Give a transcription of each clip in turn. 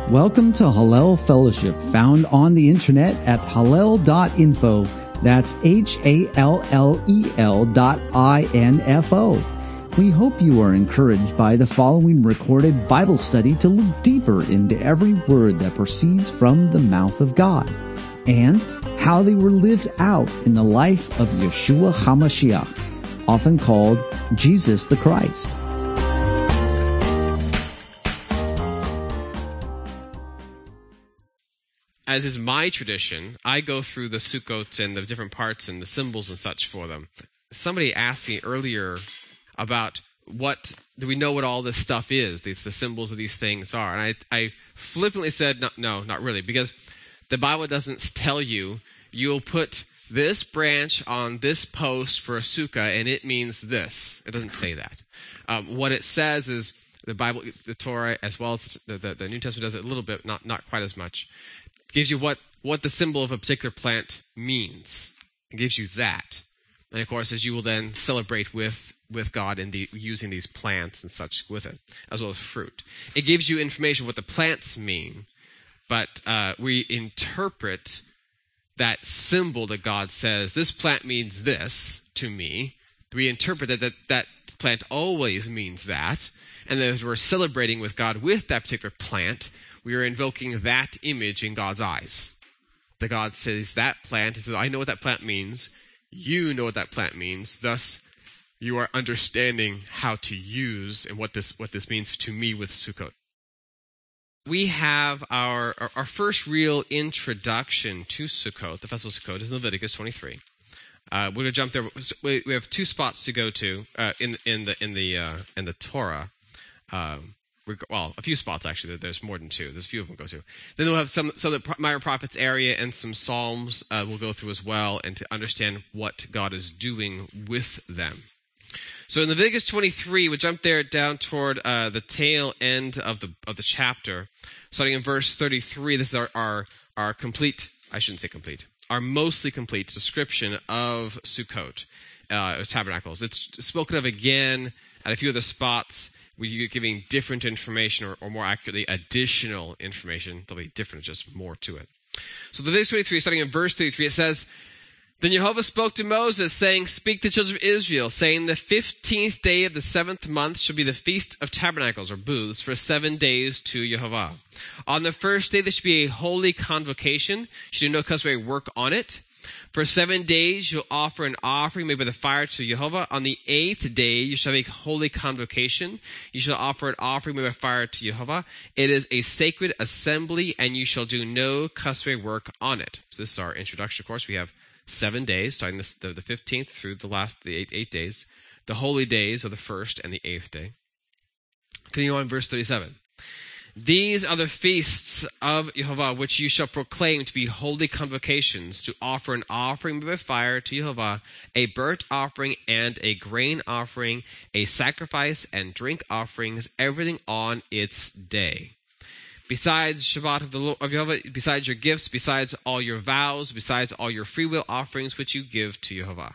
Welcome to Hallel Fellowship, found on the internet at hallel.info. That's HALLEL.info. We hope you are encouraged by the following recorded Bible study to look deeper into every word that proceeds from the mouth of God, and how they were lived out in the life of Yeshua HaMashiach, often called Jesus the Christ. As is my tradition, I go through the Sukkot and the different parts and the symbols and such for them. Somebody asked me earlier about do we know what all this stuff is, the symbols of these things are. And I flippantly said, no, not really, because the Bible doesn't tell you, you'll put this branch on this post for a sukkah and it means this. It doesn't say that. What it says is the Bible, the Torah, as well as the New Testament does it a little bit, not quite as much. It gives you what the symbol of a particular plant means. It gives you that. And of course, as you will then celebrate with God in using these plants and such with it, as well as fruit. It gives you information what the plants mean, but we interpret that symbol that God says, this plant means this to me. We interpret that plant always means that, and as we're celebrating with God with that particular plant, we are invoking that image in God's eyes. That God says that plant, he says, I know what that plant means. You know what that plant means. Thus, you are understanding how to use and what this means to me with Sukkot. We have our first real introduction to Sukkot, the festival of Sukkot, is in Leviticus 23. We're going to jump there. We have two spots to go to in the Torah. Well, a few spots actually. There's more than two. There's a few of them to go to. Then we'll have some of the Minor Prophets area and some Psalms we'll go through as well, and to understand what God is doing with them. So in Leviticus 23, we jump there down toward the tail end of the chapter, starting in verse 33. This is our complete. I shouldn't say complete. Our mostly complete description of Sukkot, tabernacles. It's spoken of again at a few other spots. We're giving different information, or more accurately, additional information. There'll be different, just more to it. So Leviticus 23, starting in verse 33, it says, Then Jehovah spoke to Moses, saying, Speak to the children of Israel, saying, The 15th day of the 7th month shall be the Feast of Tabernacles, or booths, for 7 days to Jehovah. On the first day there should be a holy convocation. You should do no customary work on it. For 7 days you'll offer an offering made by the fire to Jehovah. On the 8th day you shall have a holy convocation. You shall offer an offering made by fire to Jehovah. It is a sacred assembly, and you shall do no customary work on it. So this is our introduction. Of course, we have 7 days, starting the 15th through the eight days. The holy days are the first and the 8th day. Continue on, verse 37. These are the feasts of Jehovah, which you shall proclaim to be holy convocations, to offer an offering by fire to Jehovah, a burnt offering and a grain offering, a sacrifice and drink offerings, everything on its day. Besides Shabbat of Jehovah, besides your gifts, besides all your vows, besides all your freewill offerings which you give to Jehovah.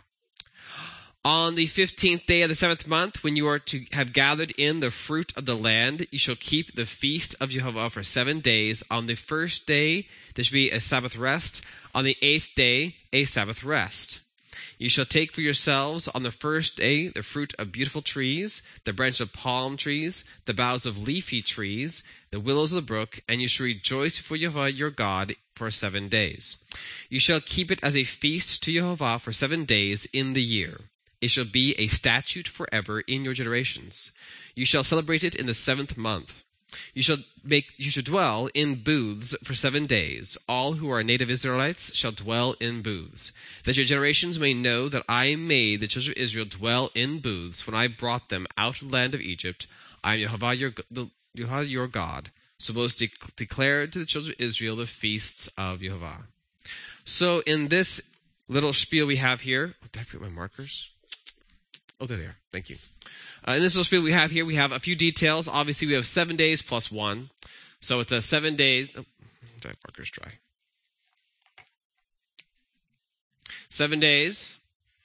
On the 15th day of the 7th month, when you are to have gathered in the fruit of the land, you shall keep the feast of Jehovah for 7 days. On the first day, there shall be a Sabbath rest. On the 8th day, a Sabbath rest. You shall take for yourselves on the first day the fruit of beautiful trees, the branch of palm trees, the boughs of leafy trees, the willows of the brook, and you shall rejoice before Jehovah your God for 7 days. You shall keep it as a feast to Jehovah for 7 days in the year. It shall be a statute forever in your generations. You shall celebrate it in the 7th month. You shall dwell in booths for 7 days. All who are native Israelites shall dwell in booths, that your generations may know that I made the children of Israel dwell in booths when I brought them out of the land of Egypt. I am Jehovah your God. So Moses declared to the children of Israel the feasts of Jehovah. So in this little spiel we have here, did I forget my markers? Oh, there they are. Thank you. In this little spiel we have here, we have a few details. Obviously, we have 7 days plus 1. So it's 7 days. Oh, marker's dry. 7 days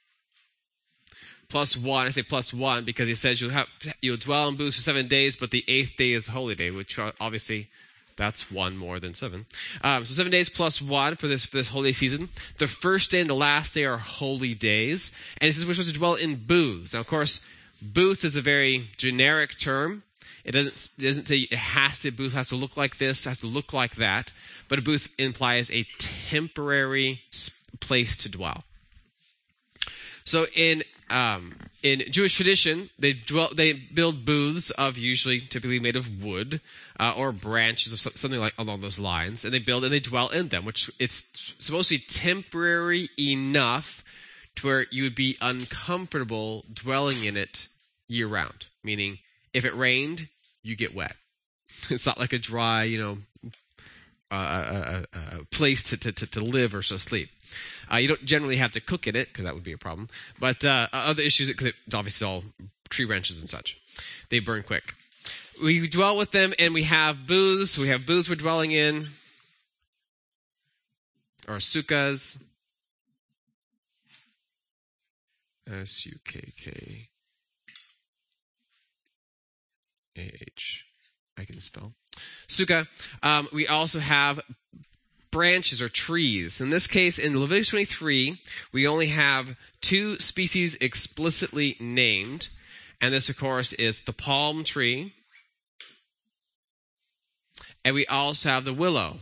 plus 1. I say plus 1 because he says you'll dwell in booths for 7 days, but the 8th day is a holy day, which obviously That's one more than 7. So 7 days plus 1 for this holy season. The first day and the last day are holy days. And it says we're supposed to dwell in booths. Now, of course, booth is a very generic term. It doesn't say booth has to look like this, has to look like that. But a booth implies a temporary place to dwell. So in Jewish tradition, they build booths typically made of wood or branches of something like along those lines, and they build and they dwell in them. Which it's supposed to be temporary enough to where you would be uncomfortable dwelling in it year round. Meaning, if it rained, you get wet. It's not like a dry, place to live or so sleep. You don't generally have to cook in it, because that would be a problem. But other issues, because it's obviously all tree branches and such. They burn quick. We dwell with them, and we have booths. We have booths we're dwelling in, or sukkahs. S-U-K-K-A-H. I can spell. Sukkah. We also have branches or trees. In this case, in Leviticus 23, we only have 2 species explicitly named. And this, of course, is the palm tree. And we also have the willow.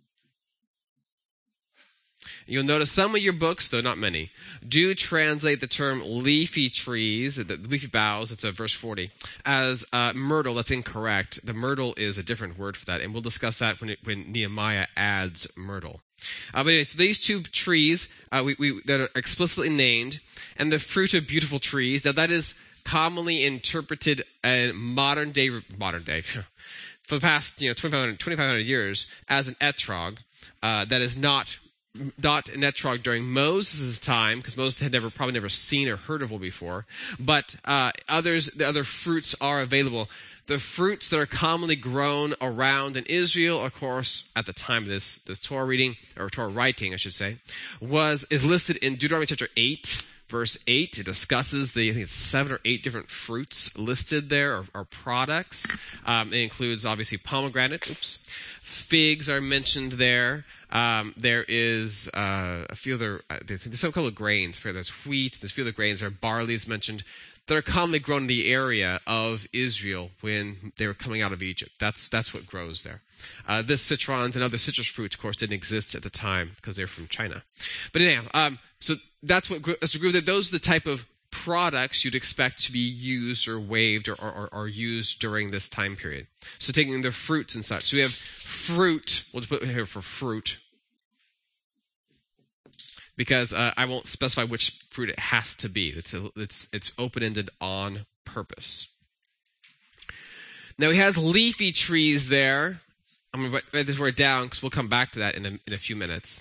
You'll notice some of your books, though not many, do translate the term leafy trees, the leafy boughs, it's verse 40, as myrtle. That's incorrect. The myrtle is a different word for that, and we'll discuss that when Nehemiah adds myrtle. But anyway, so these 2 trees that are explicitly named, and the fruit of beautiful trees. Now that is commonly interpreted in modern day, for the past 2,500 years as an etrog that is not an etrog during Moses' time, because Moses had probably never seen or heard of one before. But the other fruits are available. The fruits that are commonly grown around in Israel, of course, at the time of this Torah reading, or Torah writing, I should say, is listed in Deuteronomy chapter 8, verse 8. It discusses I think it's 7 or 8 different fruits listed there, or products. It includes, obviously, pomegranate. Figs are mentioned there. There is a few other, there's a couple of grains. There's wheat, there's a few other grains. There are barley is mentioned. That are commonly grown in the area of Israel when they were coming out of Egypt. That's what grows there. This citrons and other citrus fruits, of course, didn't exist at the time because they're from China. But anyhow, so that's a group that those are the type of products you'd expect to be used or waved or used during this time period. So taking the fruits and such. So we have fruit. We'll just put it here for fruit, because I won't specify which fruit it has to be. It's open-ended on purpose. Now he has leafy trees there. I'm going to write this word down because we'll come back to that in a few minutes.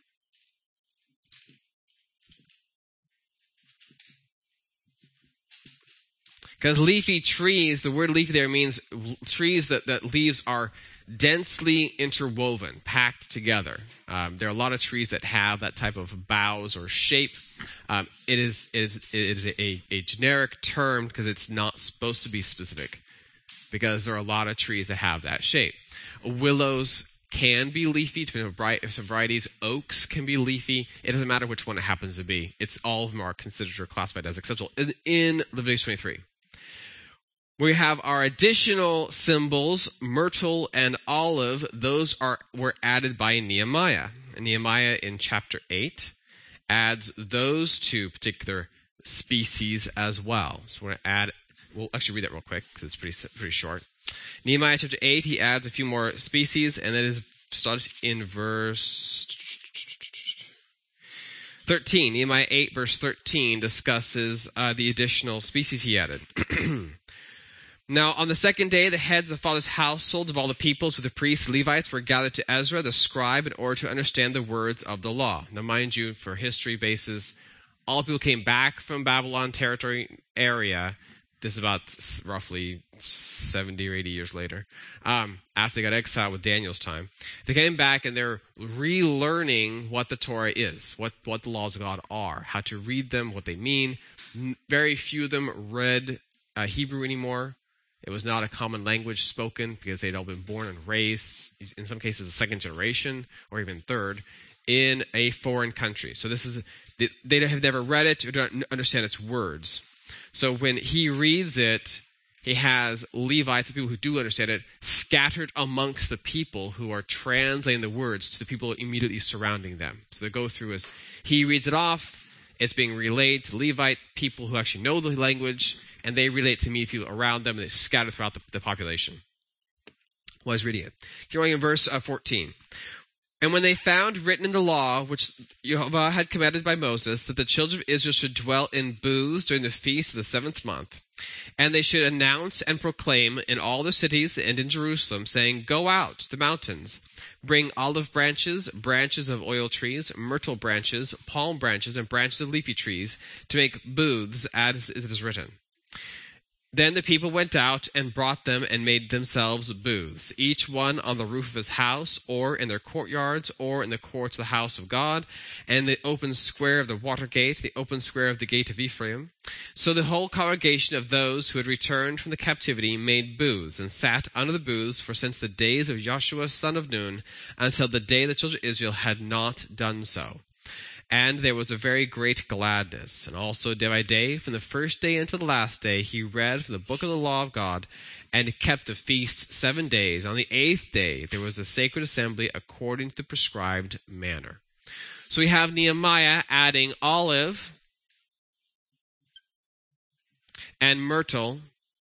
Because leafy trees, the word leafy there means trees that leaves are densely interwoven, packed together. There are a lot of trees that have that type of boughs or shape. It is a generic term because it's not supposed to be specific, because there are a lot of trees that have that shape. Willows can be leafy, depending on some varieties. Oaks can be leafy. It doesn't matter which one it happens to be. All of them are considered or classified as acceptable in Leviticus 23. We have our additional symbols, myrtle and olive. Those were added by Nehemiah. And Nehemiah in chapter 8 adds those 2 particular species as well. So we'll actually read that real quick because it's pretty short. Nehemiah chapter 8, he adds a few more species, and that starts in verse 13. Nehemiah 8 verse 13 discusses the additional species he added. Now, on the second day, the heads of the father's household of all the peoples with the priests, Levites, were gathered to Ezra, the scribe, in order to understand the words of the law. Now, mind you, for history basis, all people came back from Babylon territory area. This is about roughly 70 or 80 years later, after they got exiled with Daniel's time. They came back and they're relearning what the Torah is, what the laws of God are, how to read them, what they mean. Very few of them read Hebrew anymore. It was not a common language spoken because they'd all been born and raised, in some cases, a second generation or even third, in a foreign country. So they have never read it or don't understand its words. So when he reads it, he has Levites, the people who do understand it, scattered amongst the people who are translating the words to the people immediately surrounding them. So they go through as he reads it off, it's being relayed to Levite people who actually know the language, and they relate to me people around them, and they scatter throughout the population. Well, I was reading it. Going in verse 14. And when they found written in the law, which Jehovah had commanded by Moses, that the children of Israel should dwell in booths during the feast of the 7th month, and they should announce and proclaim in all the cities and in Jerusalem, saying, Go out to the mountains, bring olive branches, branches of oil trees, myrtle branches, palm branches, and branches of leafy trees, to make booths, as it is written. Then the people went out and brought them and made themselves booths, each one on the roof of his house, or in their courtyards, or in the courts of the house of God, and the open square of the water gate, the open square of the gate of Ephraim. So the whole congregation of those who had returned from the captivity made booths, and sat under the booths for since the days of Joshua son of Nun, until the day the children of Israel had not done so. And there was a very great gladness. And also day by day, from the first day until the last day, he read from the book of the law of God, and kept the feast 7 days. On the 8th day, there was a sacred assembly according to the prescribed manner. So we have Nehemiah adding olive and myrtle.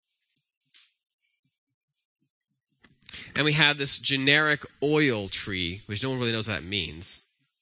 And we have this generic oil tree, which no one really knows what that means.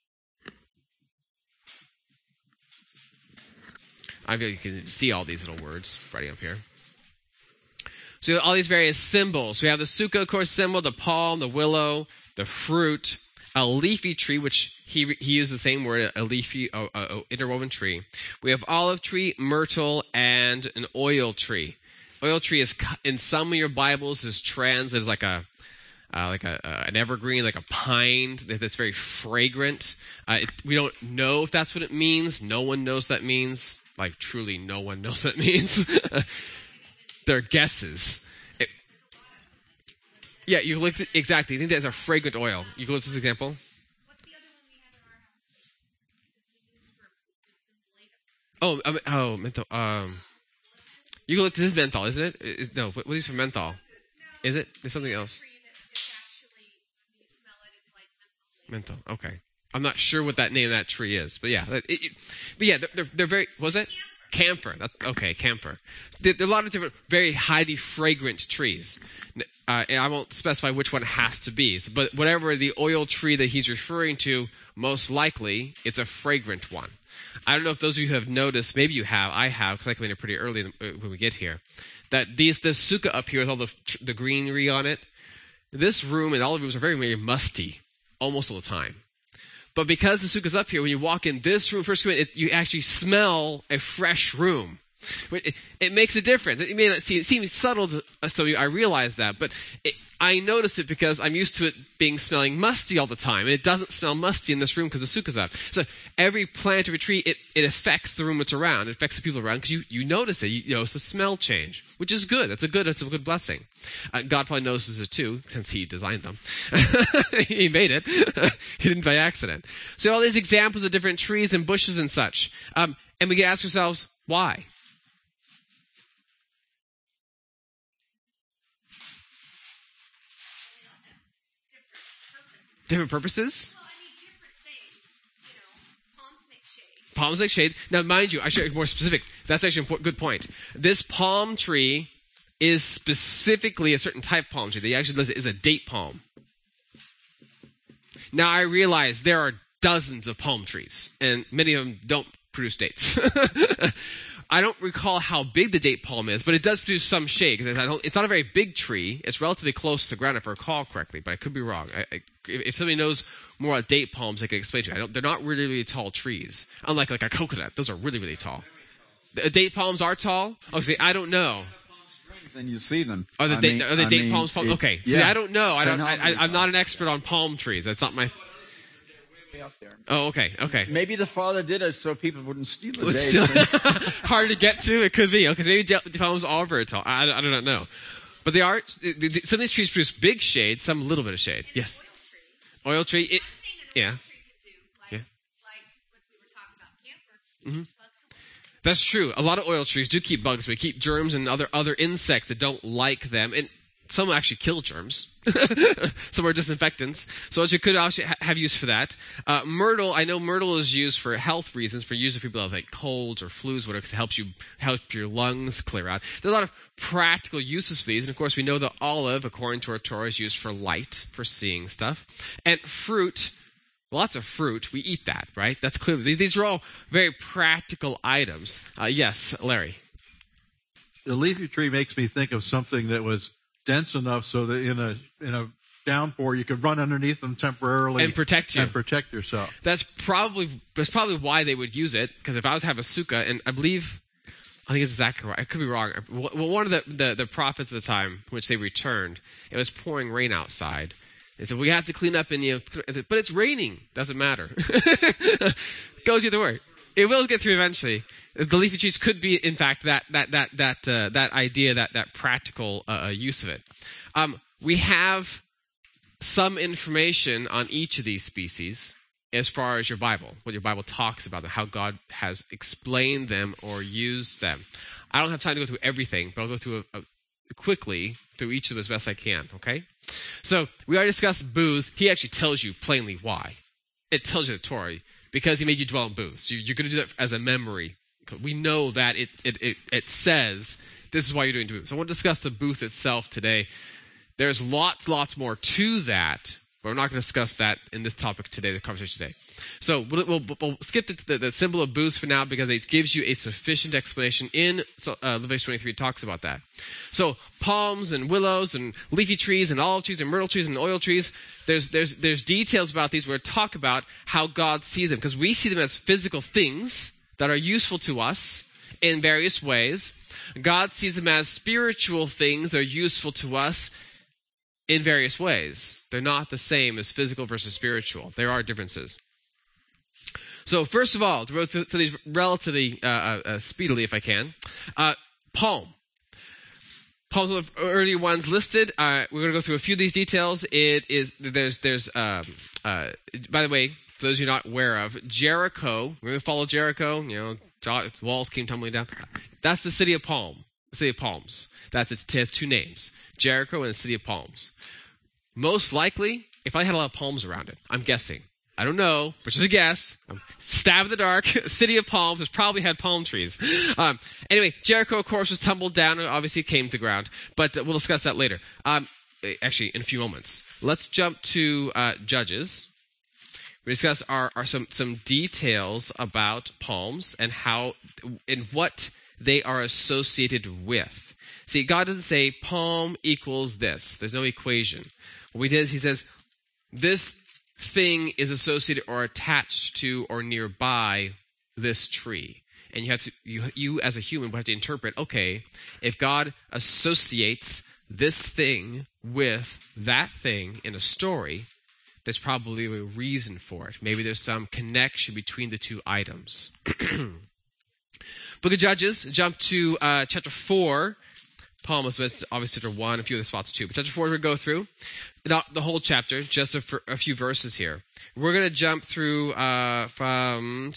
You can see all these little words writing up here. So you have all these various symbols. We have the sukkah, of course, symbol, the palm, the willow, the fruit, a leafy tree, which he used the same word, a leafy, interwoven tree. We have olive tree, myrtle, and an oil tree. Oil tree is, in some of your Bibles, is translated as like an evergreen, like a pine that's very fragrant. We don't know if that's what it means. No one knows what that means. Like, truly, no one knows what that means. They're guesses. You look exactly. I think that's a fragrant oil. You can look at this example. What's the other one we have in our house? Menthol. You can look. This is menthol, isn't it? No, what is for menthol? Is it? There's something else. You smell it, it's like menthol. Okay. I'm not sure what that name of that tree is, but yeah. They're very, was it? Camphor. Okay, camphor. There are a lot of different, very highly fragrant trees. And I won't specify which one it has to be, but whatever the oil tree that he's referring to, most likely, it's a fragrant one. I don't know if those of you have noticed, maybe you have, I have, because I came in here pretty early when we get here, that this sukkah up here with all the greenery on it, this room and all the rooms are very, very musty almost all the time. But because the sukkah's up here, when you walk in this room, first you actually smell a fresh room. It makes a difference. It may not seem subtle to some of you, I realize that, but I notice it because I'm used to it smelling musty all the time, and it doesn't smell musty in this room because the sukkah's up. So every plant or a tree, it affects the room it's around. It affects the people around because you notice it. You notice the smell change, which is good. It's a good blessing. God probably notices it too, since he designed them. He made it. He didn't by accident. So all these examples of different trees and bushes and such. And we can ask ourselves, why? Different purposes? Well, different things. Palms make shade. Palms make shade. Now, mind you, I should be more specific. That's actually a good point. This palm tree is specifically a certain type of palm tree. They actually is a date palm. Now, I realize there are dozens of palm trees, and many of them don't produce dates. I don't recall how big the date palm is, but it does produce some shade. It's not a very big tree. It's relatively close to the ground, if I recall correctly, but I could be wrong. If somebody knows more about date palms, they can explain to me. They're not really, really tall trees, unlike like a coconut. Those are really, really tall. The date palms are tall? Oh, see, I don't know. And you see them. Are the date palms? Okay. See, I don't know. I'm not an expert on palm trees. That's not my. Oh, okay. Maybe the father did it so people wouldn't steal the dates. Hard to get to. It could be because maybe date palms are very tall. I don't know. But they are, some of these trees produce big shade, some a little bit of shade. Yes. Oil tree. One thing an Yeah. oil tree could do, like Yeah. what we were talking about, camphor, keeps bugs away. That's true. A lot of oil trees do keep bugs away, keep germs and other insects that don't like them. And some actually kill germs. Some are disinfectants. So you could actually have use for that. Myrtle, I know myrtle is used for health reasons, for use if people have like colds or flus, whatever, because it helps your lungs clear out. There's a lot of practical uses for these. And of course, we know the olive, according to our Torah, is used for light, for seeing stuff. And fruit, lots of fruit, we eat that, right? That's clearly, these are all very practical items. Yes, Larry. The leafy tree makes me think of something that was dense enough so that in a downpour you could run underneath them temporarily And protect you. and protect yourself. That's probably why they would use it. Because if I was to have a sukkah, and I think it's Zechariah. I could be wrong. Well, one of the prophets at the time, which they returned, it was pouring rain outside. They said, we have to clean up, and but it's raining. Doesn't matter. Goes either way. It will get through eventually. The leafy trees could be, in fact, that idea, that practical use of it. We have some information on each of these species as far as your Bible, what your Bible talks about them, how God has explained them or used them. I don't have time to go through everything, but I'll go through quickly through each of them as best I can, okay? So we already discussed booths. He actually tells you plainly why. It tells you the Torah, because he made you dwell in booths. You're going to do that as a memory. We know that it says this is why you're doing booths. So I want to discuss the booth itself today. There's lots more to that, but we're not going to discuss that in this topic today, the conversation today. So we'll skip the symbol of booths for now because it gives you a sufficient explanation in Leviticus 23. It talks about that. So palms and willows and leafy trees and olive trees and myrtle trees and oil trees, there's details about these where we talk about how God sees them, because we see them as physical things that are useful to us in various ways. God sees them as spiritual things that are useful to us in various ways. They're not the same as physical versus spiritual. There are differences. So first of all, to go through these relatively speedily if I can. Palm. Palms are the earlier ones listed. We're going to go through a few of these details. There's by the way, for those you're not aware of, Jericho, we're going to follow Jericho, walls came tumbling down. That's the city of Palms. It has two names, Jericho and the city of Palms. Most likely, it probably had a lot of palms around it. I'm guessing. I don't know, but just a guess. Stab in the dark. City of Palms has probably had palm trees. Anyway, Jericho, of course, was tumbled down and obviously came to the ground. But we'll discuss that later. Actually, in a few moments. Let's jump to Judges. We discuss some details about palms and what they are associated with. See, God doesn't say palm equals this. There's no equation. What he does, he says, this thing is associated or attached to or nearby this tree. And you as a human would have to interpret, okay, if God associates this thing with that thing in a story, there's probably a reason for it. Maybe there's some connection between the two items. Book of Judges, jump to chapter 4. Palm was obviously chapter 1, a few other spots too. But chapter 4 we're going to go through. Not the whole chapter, just a few verses here. We're going to jump through from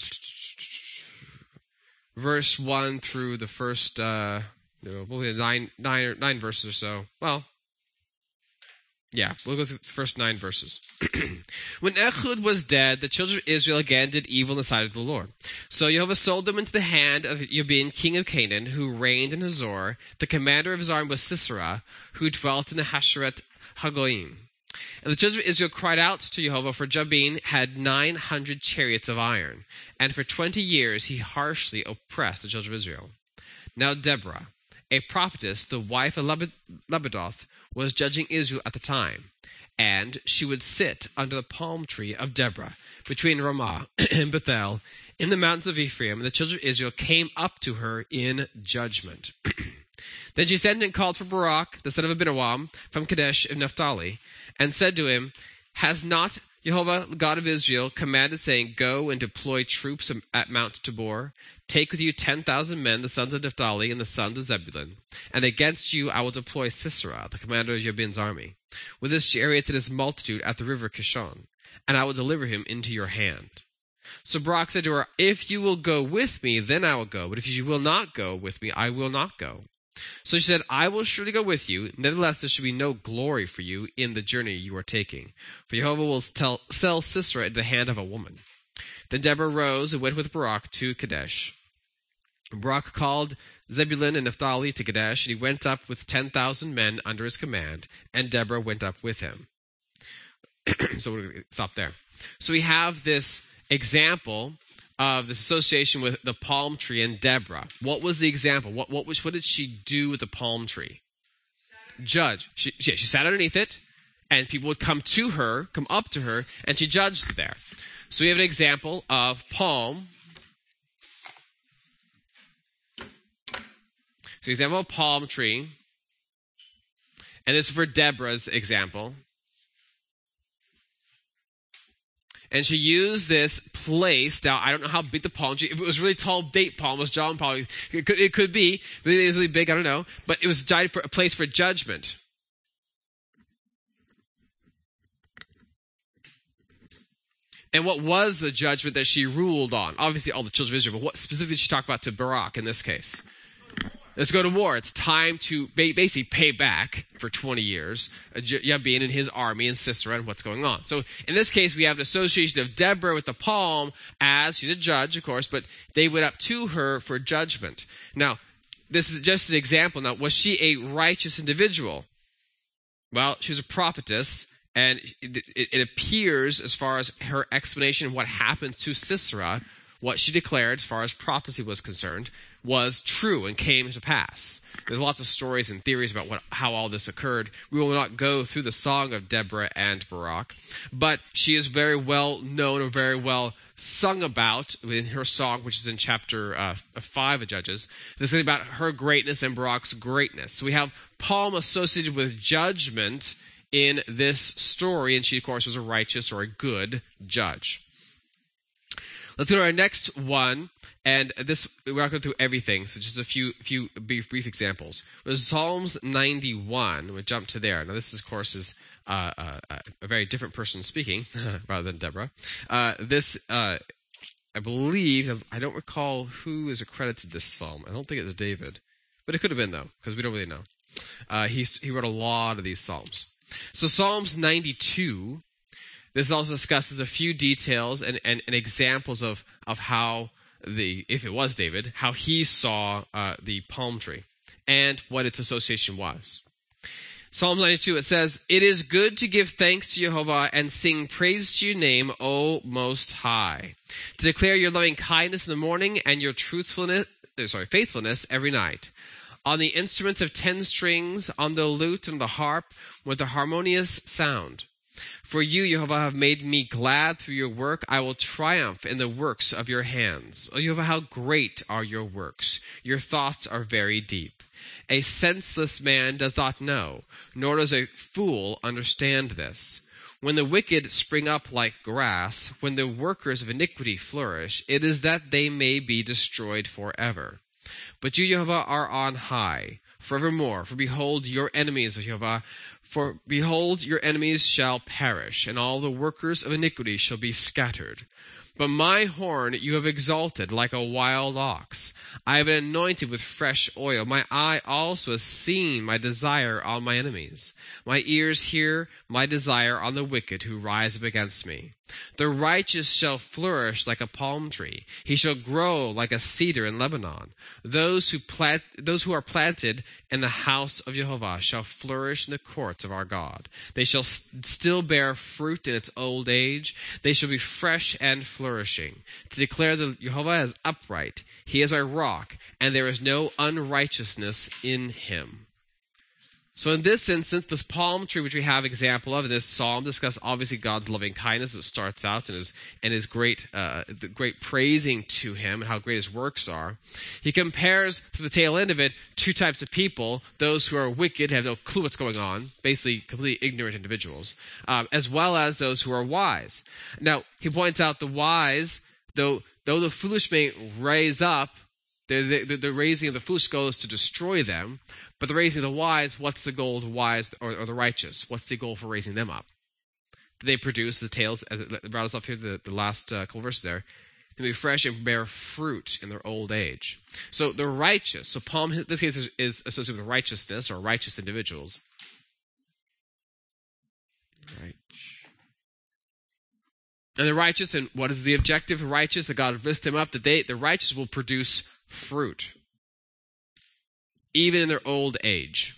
verse 1 through the first nine verses or so. Well, yeah, we'll go through the first 9 verses. When Ehud was dead, the children of Israel again did evil in the sight of the Lord. So Jehovah sold them into the hand of Jabin, king of Canaan, who reigned in Hazor. The commander of his army was Sisera, who dwelt in the Hasheret Hagoyim. And the children of Israel cried out to Jehovah, for Jabin had 900 chariots of iron, and for 20 years he harshly oppressed the children of Israel. Now Deborah, a prophetess, the wife of Labadoth, was judging Israel at the time, and she would sit under the palm tree of Deborah, between Ramah and Bethel, in the mountains of Ephraim, and the children of Israel came up to her in judgment. Then she sent and called for Barak, the son of Abinoam, from Kadesh of Naphtali, and said to him, Has not Jehovah, God of Israel, commanded, saying, Go and deploy troops at Mount Tabor. Take with you 10,000 men, the sons of Naphtali and the sons of Zebulun. And against you I will deploy Sisera, the commander of Jabin's army, with his chariots and his multitude at the river Kishon, and I will deliver him into your hand. So Barak said to her, If you will go with me, then I will go. But if you will not go with me, I will not go. So she said, I will surely go with you. Nevertheless, there should be no glory for you in the journey you are taking. For Jehovah will sell Sisera into the hand of a woman. Then Deborah rose and went with Barak to Kadesh. Barak called Zebulun and Naphtali to Kadesh, and he went up with 10,000 men under his command, and Deborah went up with him. So we're going to stop there. So we have this example of this association with the palm tree and Deborah. What was the example? What did she do with the palm tree? Judge. She sat underneath it, and people would come up to her, and she judged there. So we have an example of palm. So example of palm tree. And this is for Deborah's example. And she used this place. Now, I don't know how big the palm tree. If it was really tall, date palm was John palm. It could be. Maybe it was really big. I don't know. But it was a place for judgment. And what was the judgment that she ruled on? Obviously, all the children of Israel. But what specifically did she talk about to Barak in this case? Let's go to war. It's time to basically pay back for 20 years, Jabin and his army and Sisera and what's going on. So in this case, we have an association of Deborah with the palm as, she's a judge, of course, but they went up to her for judgment. Now, this is just an example. Now, was she a righteous individual? Well, she was a prophetess, and it appears as far as her explanation of what happened to Sisera, what she declared as far as prophecy was concerned, was true and came to pass. There's lots of stories and theories about how all this occurred. We will not go through the song of Deborah and Barak, but she is very well known or very well sung about in her song, which is in chapter 5 of Judges. This is about her greatness and Barak's greatness. So we have palm associated with judgment in this story, and she, of course, was a righteous or a good judge. Let's go to our next one, and this we're not going through everything, so just a few brief examples. There's Psalms 91. We'll jump to there. Now, this, of course, is a very different person speaking rather than Deborah. I believe, I don't recall who is accredited this psalm. I don't think it's David, but it could have been, though, because we don't really know. He wrote a lot of these psalms. So Psalms 92. This also discusses a few details and examples of how if it was David, how he saw the palm tree and what its association was. Psalm 92, it says, It is good to give thanks to Jehovah and sing praise to your name, O Most High, to declare your loving kindness in the morning and your faithfulness every night. On the instruments of 10 strings, on the lute and the harp, with a harmonious sound. For you, Jehovah, have made me glad through your work. I will triumph in the works of your hands. O Jehovah, how great are your works. Your thoughts are very deep. A senseless man does not know, nor does a fool understand this. When the wicked spring up like grass, when the workers of iniquity flourish, it is that they may be destroyed forever. But you, Jehovah, are on high forevermore. For behold, your enemies, O Jehovah, for behold, your enemies shall perish, and all the workers of iniquity shall be scattered. But my horn you have exalted like a wild ox. I have been anointed with fresh oil. My eye also has seen my desire on my enemies. My ears hear my desire on the wicked who rise up against me. The righteous shall flourish like a palm tree. He shall grow like a cedar in Lebanon. Those who are planted in the house of Jehovah shall flourish in the courts of our God. They shall still bear fruit in its old age. They shall be fresh and flourishing, to declare that Jehovah is upright. He is our rock, and there is no unrighteousness in him. So in this instance, this palm tree, which we have example of in this psalm, discuss obviously God's loving kindness. It starts out and his great praising to him and how great his works are. He compares to the tail end of it two types of people: those who are wicked, have no clue what's going on, basically completely ignorant individuals, as well as those who are wise. Now he points out the wise, though the foolish may raise up, the raising of the foolish goal is to destroy them. But the raising of the wise, what's the goal of the wise or the righteous? What's the goal for raising them up? They produce the tails, as it brought us up here, the last couple verses there. They be fresh and bear fruit in their old age. So the righteous, so palm in this case is associated with righteousness or righteous individuals. Right. And the righteous, and what is the objective of the righteous? That God lifts them up, that the righteous will produce fruit, even in their old age.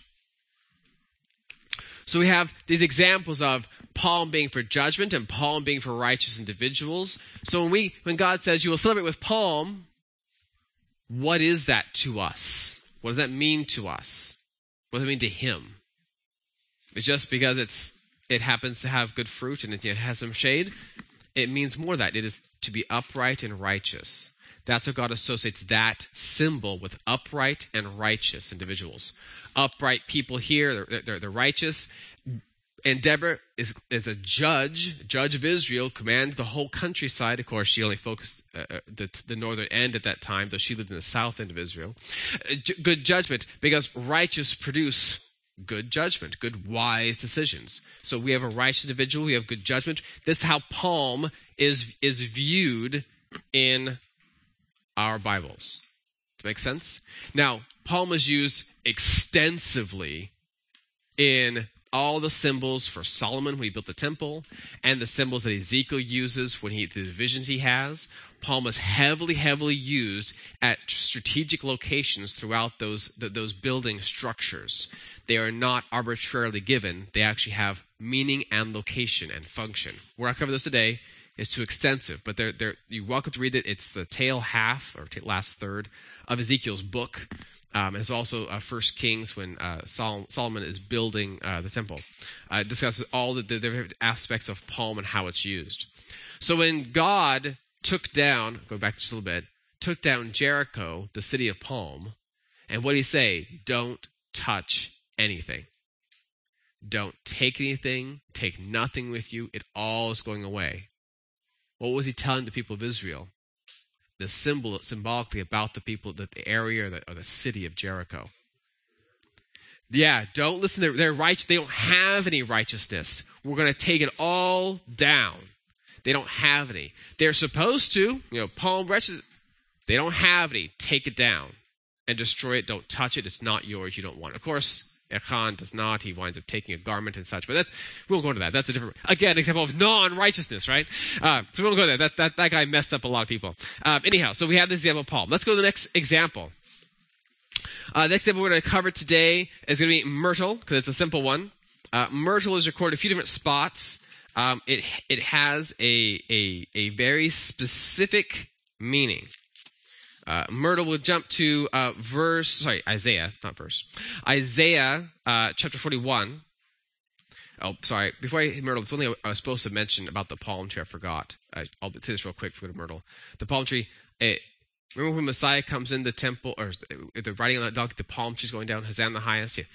So we have these examples of palm being for judgment and palm being for righteous individuals. So when God says you will celebrate with palm, what is that to us? What does that mean to us? What does it mean to him? It's just because it happens to have good fruit and it has some shade? It means more that it is to be upright and righteous. That's how God associates that symbol with upright and righteous individuals. Upright people here, they're righteous. And Deborah is a judge of Israel, commanded the whole countryside. Of course, she only focused the northern end at that time, though she lived in the south end of Israel. Good judgment, because righteous produce good judgment, good wise decisions. So we have a righteous individual, we have good judgment. This is how palm is viewed in our Bibles. Does that make sense? Now, palm is used extensively in all the symbols for Solomon when he built the temple, and the symbols that Ezekiel uses the visions he has. Palm is heavily used at strategic locations throughout those building structures. They are not arbitrarily given. They actually have meaning and location and function. We're not covering this today. It's too extensive, but you're welcome to read it. It's the tail half, or last third, of Ezekiel's book. And it's also 1 Kings when Solomon is building the temple. It discusses all the different aspects of palm and how it's used. So when God took down Jericho, the city of palm, and what did he say? Don't touch anything. Don't take anything. Take nothing with you. It all is going away. What was he telling the people of Israel? The symbolically about the people, the area or the city of Jericho. Yeah, don't listen. They're righteous. They don't have any righteousness. We're going to take it all down. They don't have any. They're supposed to, palm branches. They don't have any. Take it down and destroy it. Don't touch it. It's not yours. You don't want it. Of course, Achan does not. He winds up taking a garment and such. But we won't go into that. That's a different, again, example of non-righteousness, right? So we won't go there. That guy messed up a lot of people. Anyhow, so we have this example of palm. Let's go to the next example. The next example we're going to cover today is going to be myrtle, because it's a simple one. Myrtle is recorded a few different spots. It has a very specific meaning. Myrtle will jump to Isaiah chapter 41. Oh, sorry. Before I hit myrtle, there's something I was supposed to mention about the palm tree. I forgot. I'll say this real quick before we go to myrtle. The palm tree, remember when Messiah comes in the temple, or they're riding on that donkey, the palm tree's going down, Hosanna in the highest? Yeah.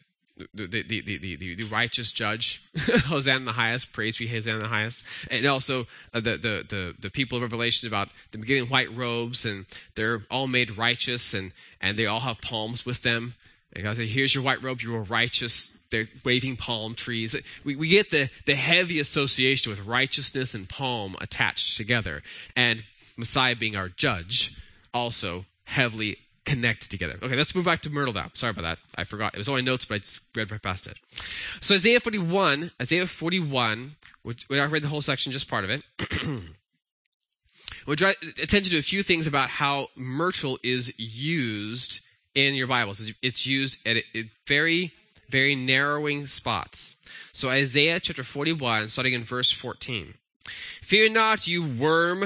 The righteous judge, Hosanna in the highest, praise be Hosanna in the highest, and also the people of Revelation about them giving white robes, and they're all made righteous, and they all have palms with them. And God said, "Here's your white robe; you are righteous." They're waving palm trees. We get the heavy association with righteousness and palm attached together, and Messiah being our judge also heavily connected together. Okay, let's move back to myrtle now. Sorry about that. I forgot. It was on my notes, but I just read right past it. So Isaiah 41, we already read the whole section, just part of it. We'll draw attention to a few things about how myrtle is used in your Bibles. It's used at very, very narrowing spots. So Isaiah chapter 41, starting in verse 14. Fear not, you worm,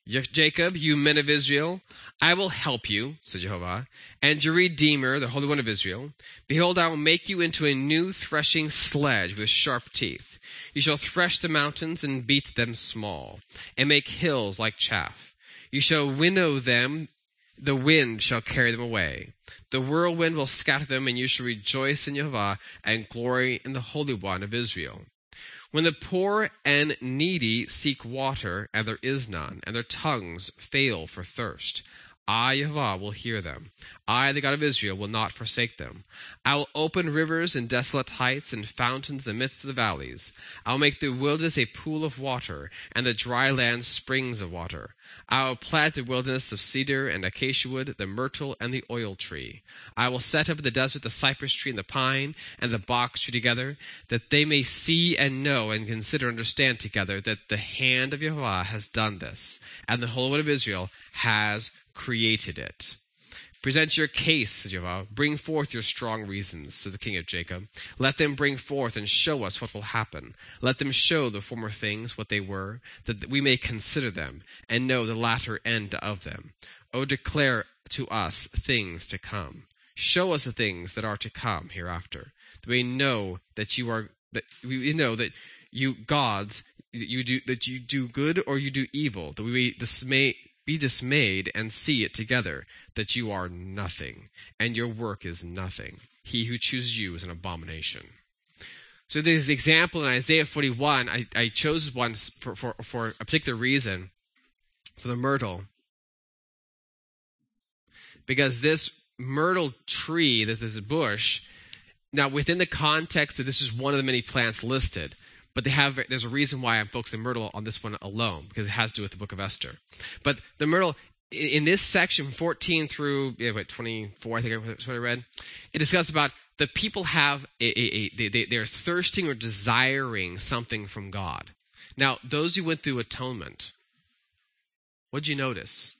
Jacob, you men of Israel, I will help you, said Jehovah, and your Redeemer, the Holy One of Israel. Behold, I will make you into a new threshing sledge with sharp teeth. You shall thresh the mountains and beat them small, and make hills like chaff. You shall winnow them, the wind shall carry them away. The whirlwind will scatter them, and you shall rejoice in Jehovah and glory in the Holy One of Israel. When the poor and needy seek water, and there is none, and their tongues fail for thirst, I, Jehovah, will hear them. I, the God of Israel, will not forsake them. I will open rivers in desolate heights and fountains in the midst of the valleys. I will make the wilderness a pool of water, and the dry land springs of water. I will plant the wilderness of cedar and acacia wood, the myrtle and the oil tree. I will set up in the desert the cypress tree and the pine and the box tree together, that they may see and know and consider and understand together that the hand of Jehovah has done this, and the Holy One of Israel has created it. Present your case, says Jehovah. Bring forth your strong reasons, says the King of Jacob. Let them bring forth and show us what will happen. Let them show the former things what they were, that we may consider them and know the latter end of them. O declare to us things to come. Show us the things that are to come hereafter, that we know that you are, that we know that you gods, that you do good or you do evil, that we may be dismayed and see it together, that you are nothing, and your work is nothing. He who chooses you is an abomination. So this example in Isaiah 41, I chose one for a particular reason, for the myrtle. Because this myrtle tree, that is a bush, now within the context that this is one of the many plants listed, but there's a reason why I'm focusing myrtle on this one alone, because it has to do with the book of Esther. But the myrtle, in this section, 14 through 24, I think that's what I read, it discusses about the people have they're thirsting or desiring something from God. Now, those who went through atonement, what'd you notice?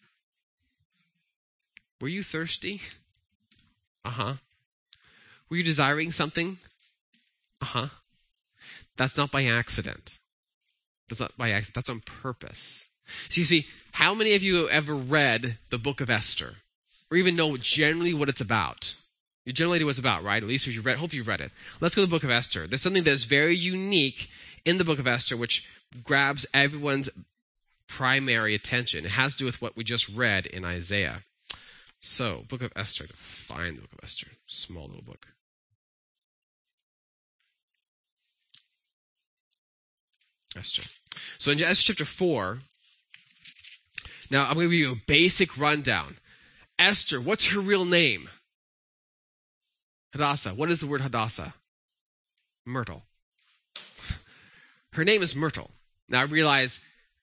Were you thirsty? Uh-huh. Were you desiring something? Uh-huh. That's not by accident. That's not by accident. That's on purpose. So you see, how many of you have ever read the book of Esther? Or even know generally what it's about? You generally know what it's about, right? At least if you've read, hope you've read it. Let's go to the book of Esther. There's something that's very unique in the book of Esther, which grabs everyone's primary attention. It has to do with what we just read in Isaiah. So, book of Esther, to find the book of Esther. Small little book. Esther. So in Esther chapter 4, now I'm going to give you a basic rundown. Esther, what's her real name? Hadassah. What is the word Hadassah? Myrtle. Her name is Myrtle. Now I realize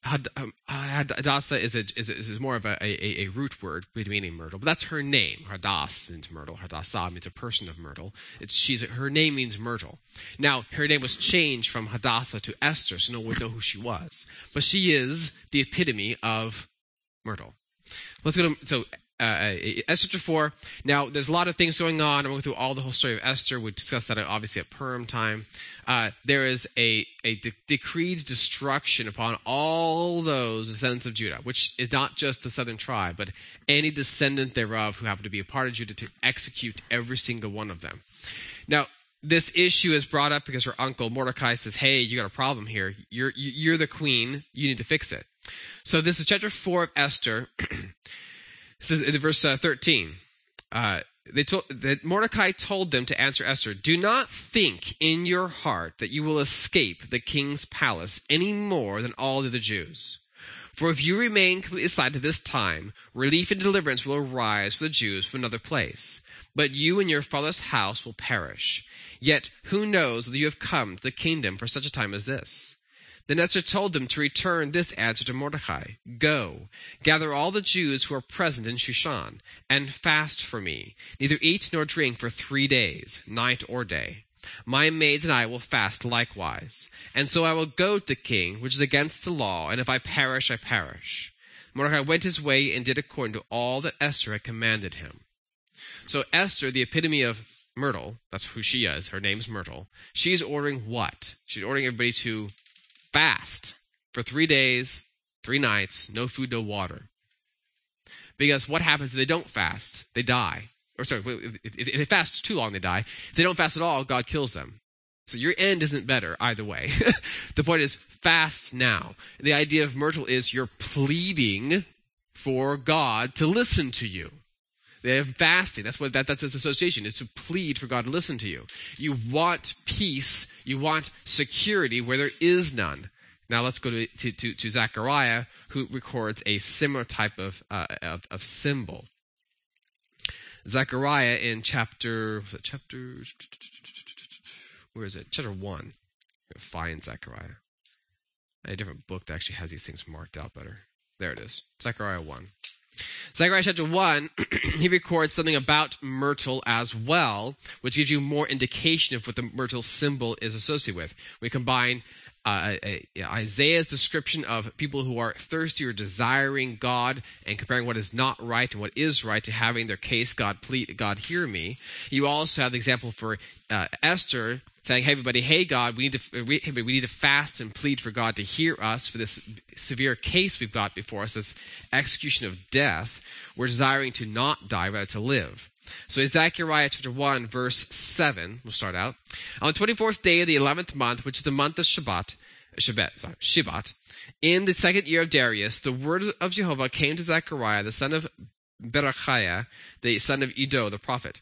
Hadassah is more of a root word meaning myrtle, but that's her name. Hadass means myrtle. Hadassah means a person of myrtle. Her name means myrtle. Now, her name was changed from Hadassah to Esther, so no one would know who she was. But she is the epitome of myrtle. Let's go to Esther chapter 4. Now, there's a lot of things going on. I'm going to go through all the whole story of Esther. We discussed that obviously at Purim time. There is a decreed destruction upon all those descendants of Judah, which is not just the southern tribe, but any descendant thereof who happen to be a part of Judah, to execute every single one of them. Now, this issue is brought up because her uncle Mordecai says, hey, you got a problem here. You're the queen. You need to fix it. So this is chapter 4 of Esther. This is in verse 13. That Mordecai told them to answer Esther, do not think in your heart that you will escape the king's palace any more than all the other Jews. For if you remain completely silent to this time, relief and deliverance will arise for the Jews from another place. But you and your father's house will perish. Yet who knows whether you have come to the kingdom for such a time as this? Then Esther told them to return this answer to Mordecai. Go, gather all the Jews who are present in Shushan, and fast for me. Neither eat nor drink for 3 days, night or day. My maids and I will fast likewise. And so I will go to the king, which is against the law, and if I perish, I perish. Mordecai went his way and did according to all that Esther had commanded him. So Esther, the epitome of myrtle, that's who she is, her name's Myrtle, she's ordering what? She's ordering everybody to fast for 3 days, 3 nights, no food, no water. Because what happens if they don't fast? They die. Or sorry, if they fast too long, they die. If they don't fast at all, God kills them. So your end isn't better either way. The point is, fast now. The idea of myrtle is you're pleading for God to listen to you. They have fasting. That's its association, is to plead for God to listen to you. You want peace. You want security where there is none. Now let's go to Zechariah, who records a similar type of symbol. Zechariah in chapter 1. Find Zechariah. A different book that actually has these things marked out better. There it is. Zechariah 1. Zechariah chapter 1, he records something about myrtle as well, which gives you more indication of what the myrtle symbol is associated with. We combine Isaiah's description of people who are thirsty or desiring God and comparing what is not right and what is right to having their case, God hear me. You also have the example for Esther saying, hey everybody, hey God, we need to fast and plead for God to hear us for this severe case we've got before us, this execution of death. We're desiring to not die, rather to live. So Zechariah chapter 1, verse 7, we'll start out. On the 24th day of the 11th month, which is the month of Shivat, in the 2nd year of Darius, the word of Jehovah came to Zechariah, the son of Berechiah, the son of Iddo, the prophet.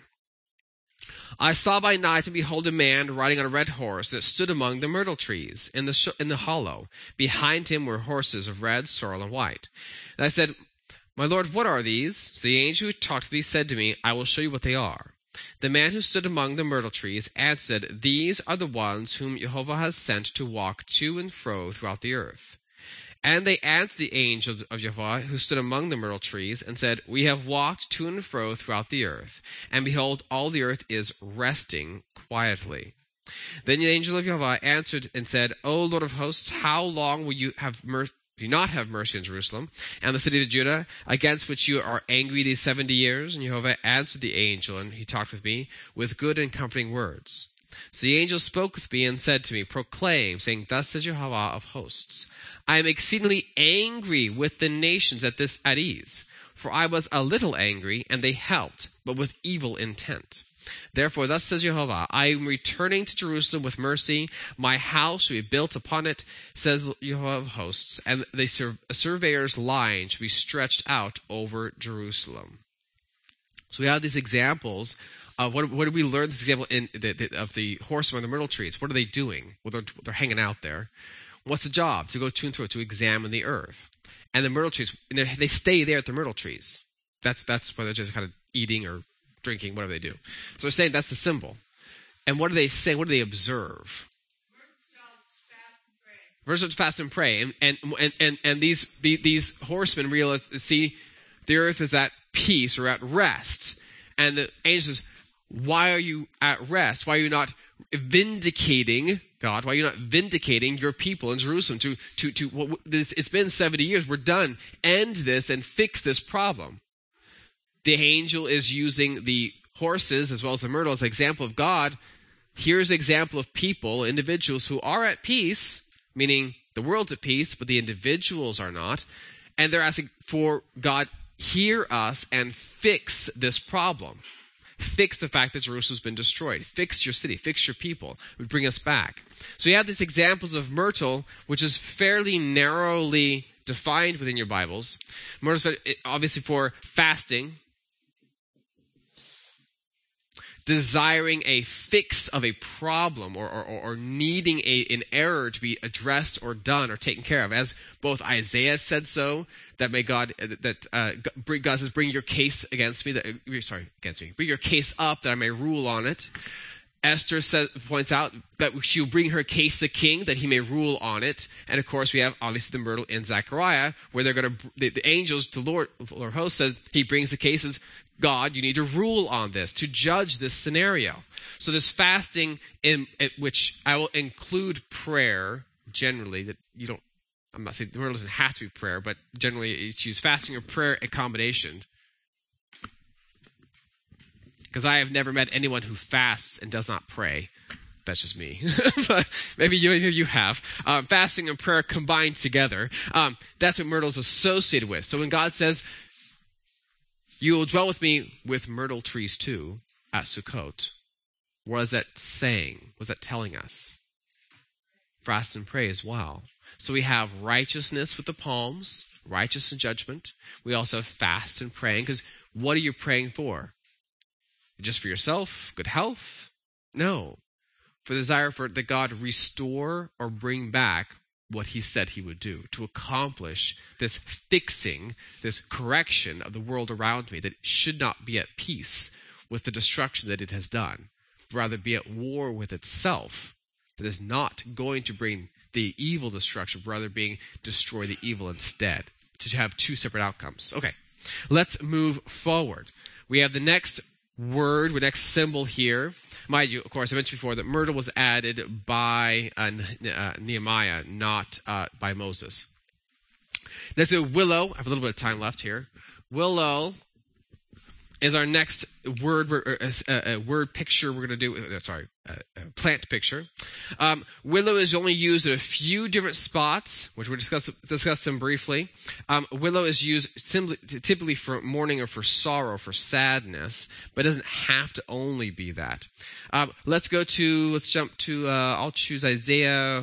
I saw by night, and behold, a man riding on a red horse that stood among the myrtle trees in the hollow. Behind him were horses of red, sorrel, and white. And I said, my Lord, what are these? So the angel who talked to me said to me, I will show you what they are. The man who stood among the myrtle trees answered, these are the ones whom Jehovah has sent to walk to and fro throughout the earth. And they answered the angel of Jehovah who stood among the myrtle trees and said, we have walked to and fro throughout the earth, and behold, all the earth is resting quietly. Then the angel of Jehovah answered and said, O Lord of hosts, how long will you do not have mercy on Jerusalem and the city of Judah, against which you are angry these 70 years? And Jehovah answered the angel, and he talked with me with good and comforting words. So the angel spoke with me and said to me, proclaim, saying, thus says Jehovah of hosts, I am exceedingly angry with the nations at ease. For I was a little angry, and they helped, but with evil intent. Therefore, thus says Jehovah, I am returning to Jerusalem with mercy. My house shall be built upon it, says Jehovah of hosts, and the surveyor's line shall be stretched out over Jerusalem. So we have these examples of what do we learn? This example of the horsemen on the myrtle trees. What are they doing? Well, they're hanging out there. What's the job? To go to and fro, to examine the earth. And the myrtle trees, they stay there at the myrtle trees. That's why they're just kind of eating or drinking, whatever they do. So they're saying that's the symbol. And what do they say? What do they observe? Verse to fast and pray. And these horsemen realize, see, the earth is at peace or at rest. And the angel says, why are you at rest? Why are you not vindicating God? Why are you not vindicating your people in Jerusalem? It's been 70 years. We're done. End this and fix this problem. The angel is using the horses as well as the myrtle as an example of God. Here's an example of people, individuals who are at peace, meaning the world's at peace, but the individuals are not. And they're asking for God, hear us and fix this problem. Fix the fact that Jerusalem's been destroyed. Fix your city. Fix your people. Bring us back. So you have these examples of myrtle, which is fairly narrowly defined within your Bibles. Myrtle is obviously for fasting, desiring a fix of a problem or needing an error to be addressed or done or taken care of. As both Isaiah said so, that God says, bring your case against me. Bring your case up that I may rule on it. Esther points out that she'll bring her case to the king that he may rule on it. And of course, we have obviously the myrtle in Zechariah, where they're going to, the angels to Lord host says he brings the cases. God, you need to rule on this, to judge this scenario. So this fasting, in which I will include prayer generally, that you don't, I'm not saying the word doesn't have to be prayer, but generally it's used fasting or prayer in combination. Because I have never met anyone who fasts and does not pray. That's just me. But maybe you have. Fasting and prayer combined together. That's what myrtle is associated with. So when God says, you will dwell with me with myrtle trees too at Sukkot, what is that saying? What's that telling us? Fast and pray as well. So we have righteousness with the palms, righteous and judgment. We also have fast and praying, because what are you praying for? Just for yourself? Good health? No. For the desire for that God restore or bring back what he said he would do, to accomplish this fixing, this correction of the world around me that should not be at peace with the destruction that it has done, but rather be at war with itself, that is not going to bring the evil destruction, but rather being destroy the evil instead, to have two separate outcomes. Okay, let's move forward. We have the next word, the next symbol here. Mind you, of course, I mentioned before that myrtle was added by Nehemiah, not by Moses. Next to willow, I have a little bit of time left here. Willow is our next word picture we're going to do. Plant picture. Willow is only used in a few different spots, which we'll discuss them briefly. Willow is used typically for mourning or for sorrow, for sadness, but it doesn't have to only be that. Let's jump to, I'll choose Isaiah.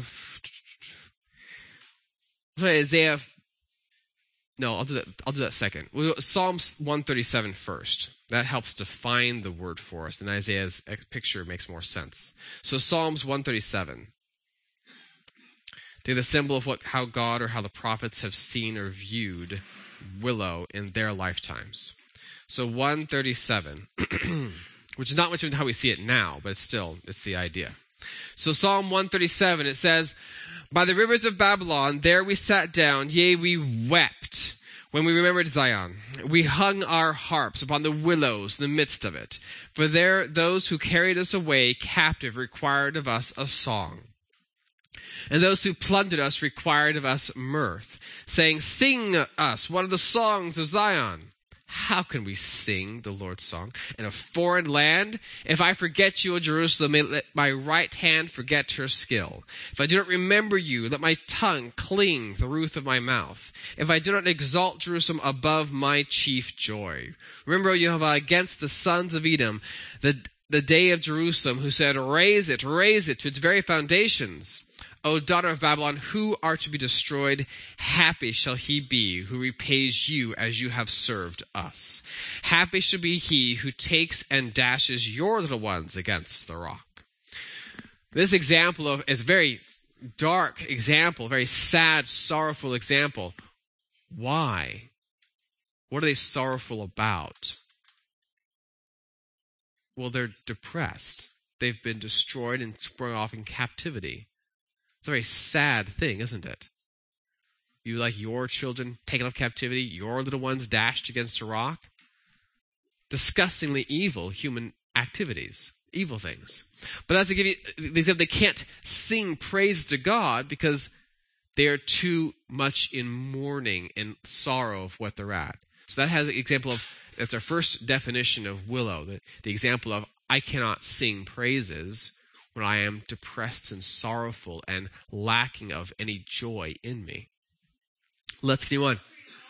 No, I'll do that second. Psalms 137 first. That helps define the word for us, and Isaiah's picture makes more sense. So Psalms 137. They're the symbol of how God or how the prophets have seen or viewed willow in their lifetimes. So 137, which is not much of how we see it now, but it's the idea. So Psalm 137, it says, by the rivers of Babylon, there we sat down, yea, we wept when we remembered Zion. We hung our harps upon the willows in the midst of it. For there those who carried us away captive required of us a song. And those who plundered us required of us mirth, saying, sing us one of the songs of Zion. How can we sing the Lord's song in a foreign land? If I forget you, O Jerusalem, let my right hand forget her skill. If I do not remember you, let my tongue cling to the roof of my mouth. If I do not exalt Jerusalem above my chief joy. Remember, O Jehovah, against the sons of Edom, the day of Jerusalem, who said, raise it to its very foundations. O daughter of Babylon, who are to be destroyed, happy shall he be who repays you as you have served us. Happy shall be he who takes and dashes your little ones against the rock. This example is a very dark example, very sad, sorrowful example. Why? What are they sorrowful about? Well, they're depressed. They've been destroyed and sprung off in captivity. It's a very sad thing, isn't it? You like your children taken off captivity, your little ones dashed against a rock. Disgustingly evil human activities, evil things. But that's to give you, they said they can't sing praise to God because they are too much in mourning and sorrow of what they're at. So that has an example of, that's our first definition of willow, the example of I cannot sing praises when I am depressed and sorrowful and lacking of any joy in me. Let's continue on.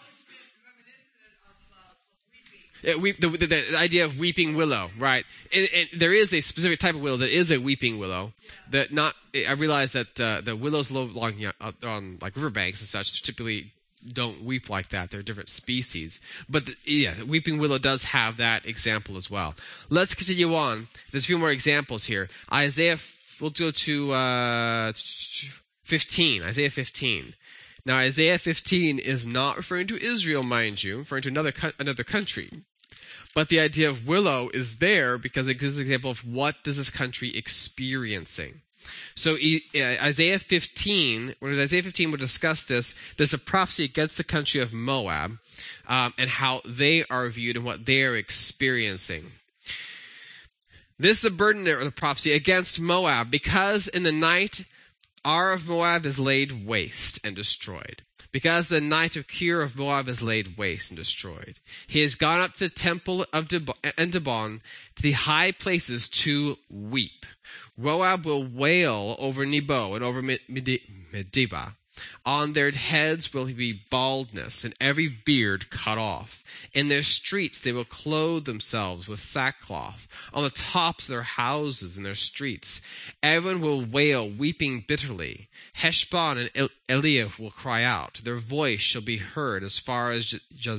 The idea of weeping willow, right? And there is a specific type of willow that is a weeping willow. I realize that the willows along on like riverbanks and such typically don't weep like that. They're different species. But the weeping willow does have that example as well. Let's continue on. There's a few more examples here. We'll go to 15. Isaiah 15. Now, Isaiah 15 is not referring to Israel, mind you, referring to another country. But the idea of willow is there because it gives an example of what is this country experiencing. So Isaiah 15, when Isaiah 15 will discuss this, there's a prophecy against the country of Moab and how they are viewed and what they are experiencing. This is the burden or the prophecy against Moab, because in the night Ar of Moab is laid waste and destroyed. because the night of Kir of Moab is laid waste and destroyed. He has gone up to the temple of Dibon, to the high places to weep. Moab will wail over Nebo and over Medeba. On their heads will be baldness, and every beard cut off. In their streets they will clothe themselves with sackcloth, on the tops of their houses and their streets. Everyone will wail, weeping bitterly. Heshbon and Eliah will cry out. Their voice shall be heard as far as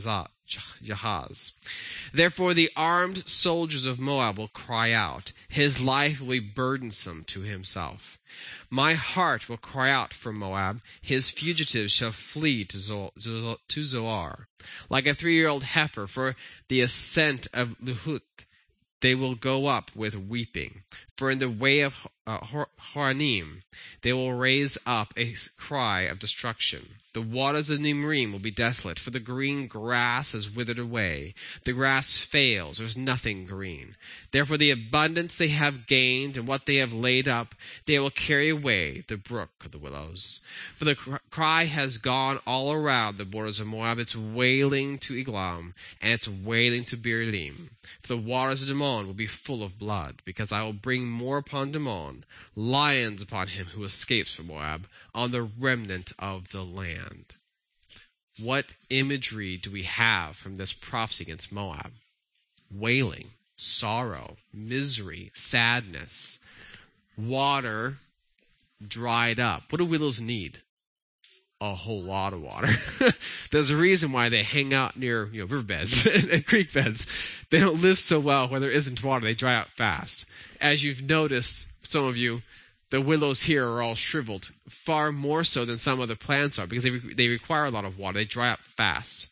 Jahaz. Therefore the armed soldiers of Moab will cry out. His life will be burdensome to himself. My heart will cry out for Moab. His fugitives shall flee to Zoar. Like a 3-year-old heifer for the ascent of Luhut, they will go up with weeping. For in the way of Horonim, they will raise up a cry of destruction. The waters of Nimrim will be desolate, for the green grass has withered away. The grass fails, there is nothing green. Therefore the abundance they have gained and what they have laid up, they will carry away the brook of the willows. For the cry has gone all around the borders of Moab, it's wailing to Eglam, and it's wailing to Beerlim. For the waters of Dimon will be full of blood, because I will bring more upon Dimon, lions upon him who escapes from Moab, on the remnant of the land. What imagery do we have from this prophecy against Moab? Wailing, sorrow, misery, sadness, water dried up. What do willows need? A whole lot of water. There's a reason why they hang out near riverbeds and creek beds. They don't live so well where there isn't water. They dry out fast. As you've noticed, some of you, the willows here are all shriveled, far more so than some other plants are, because they require a lot of water. They dry up fast.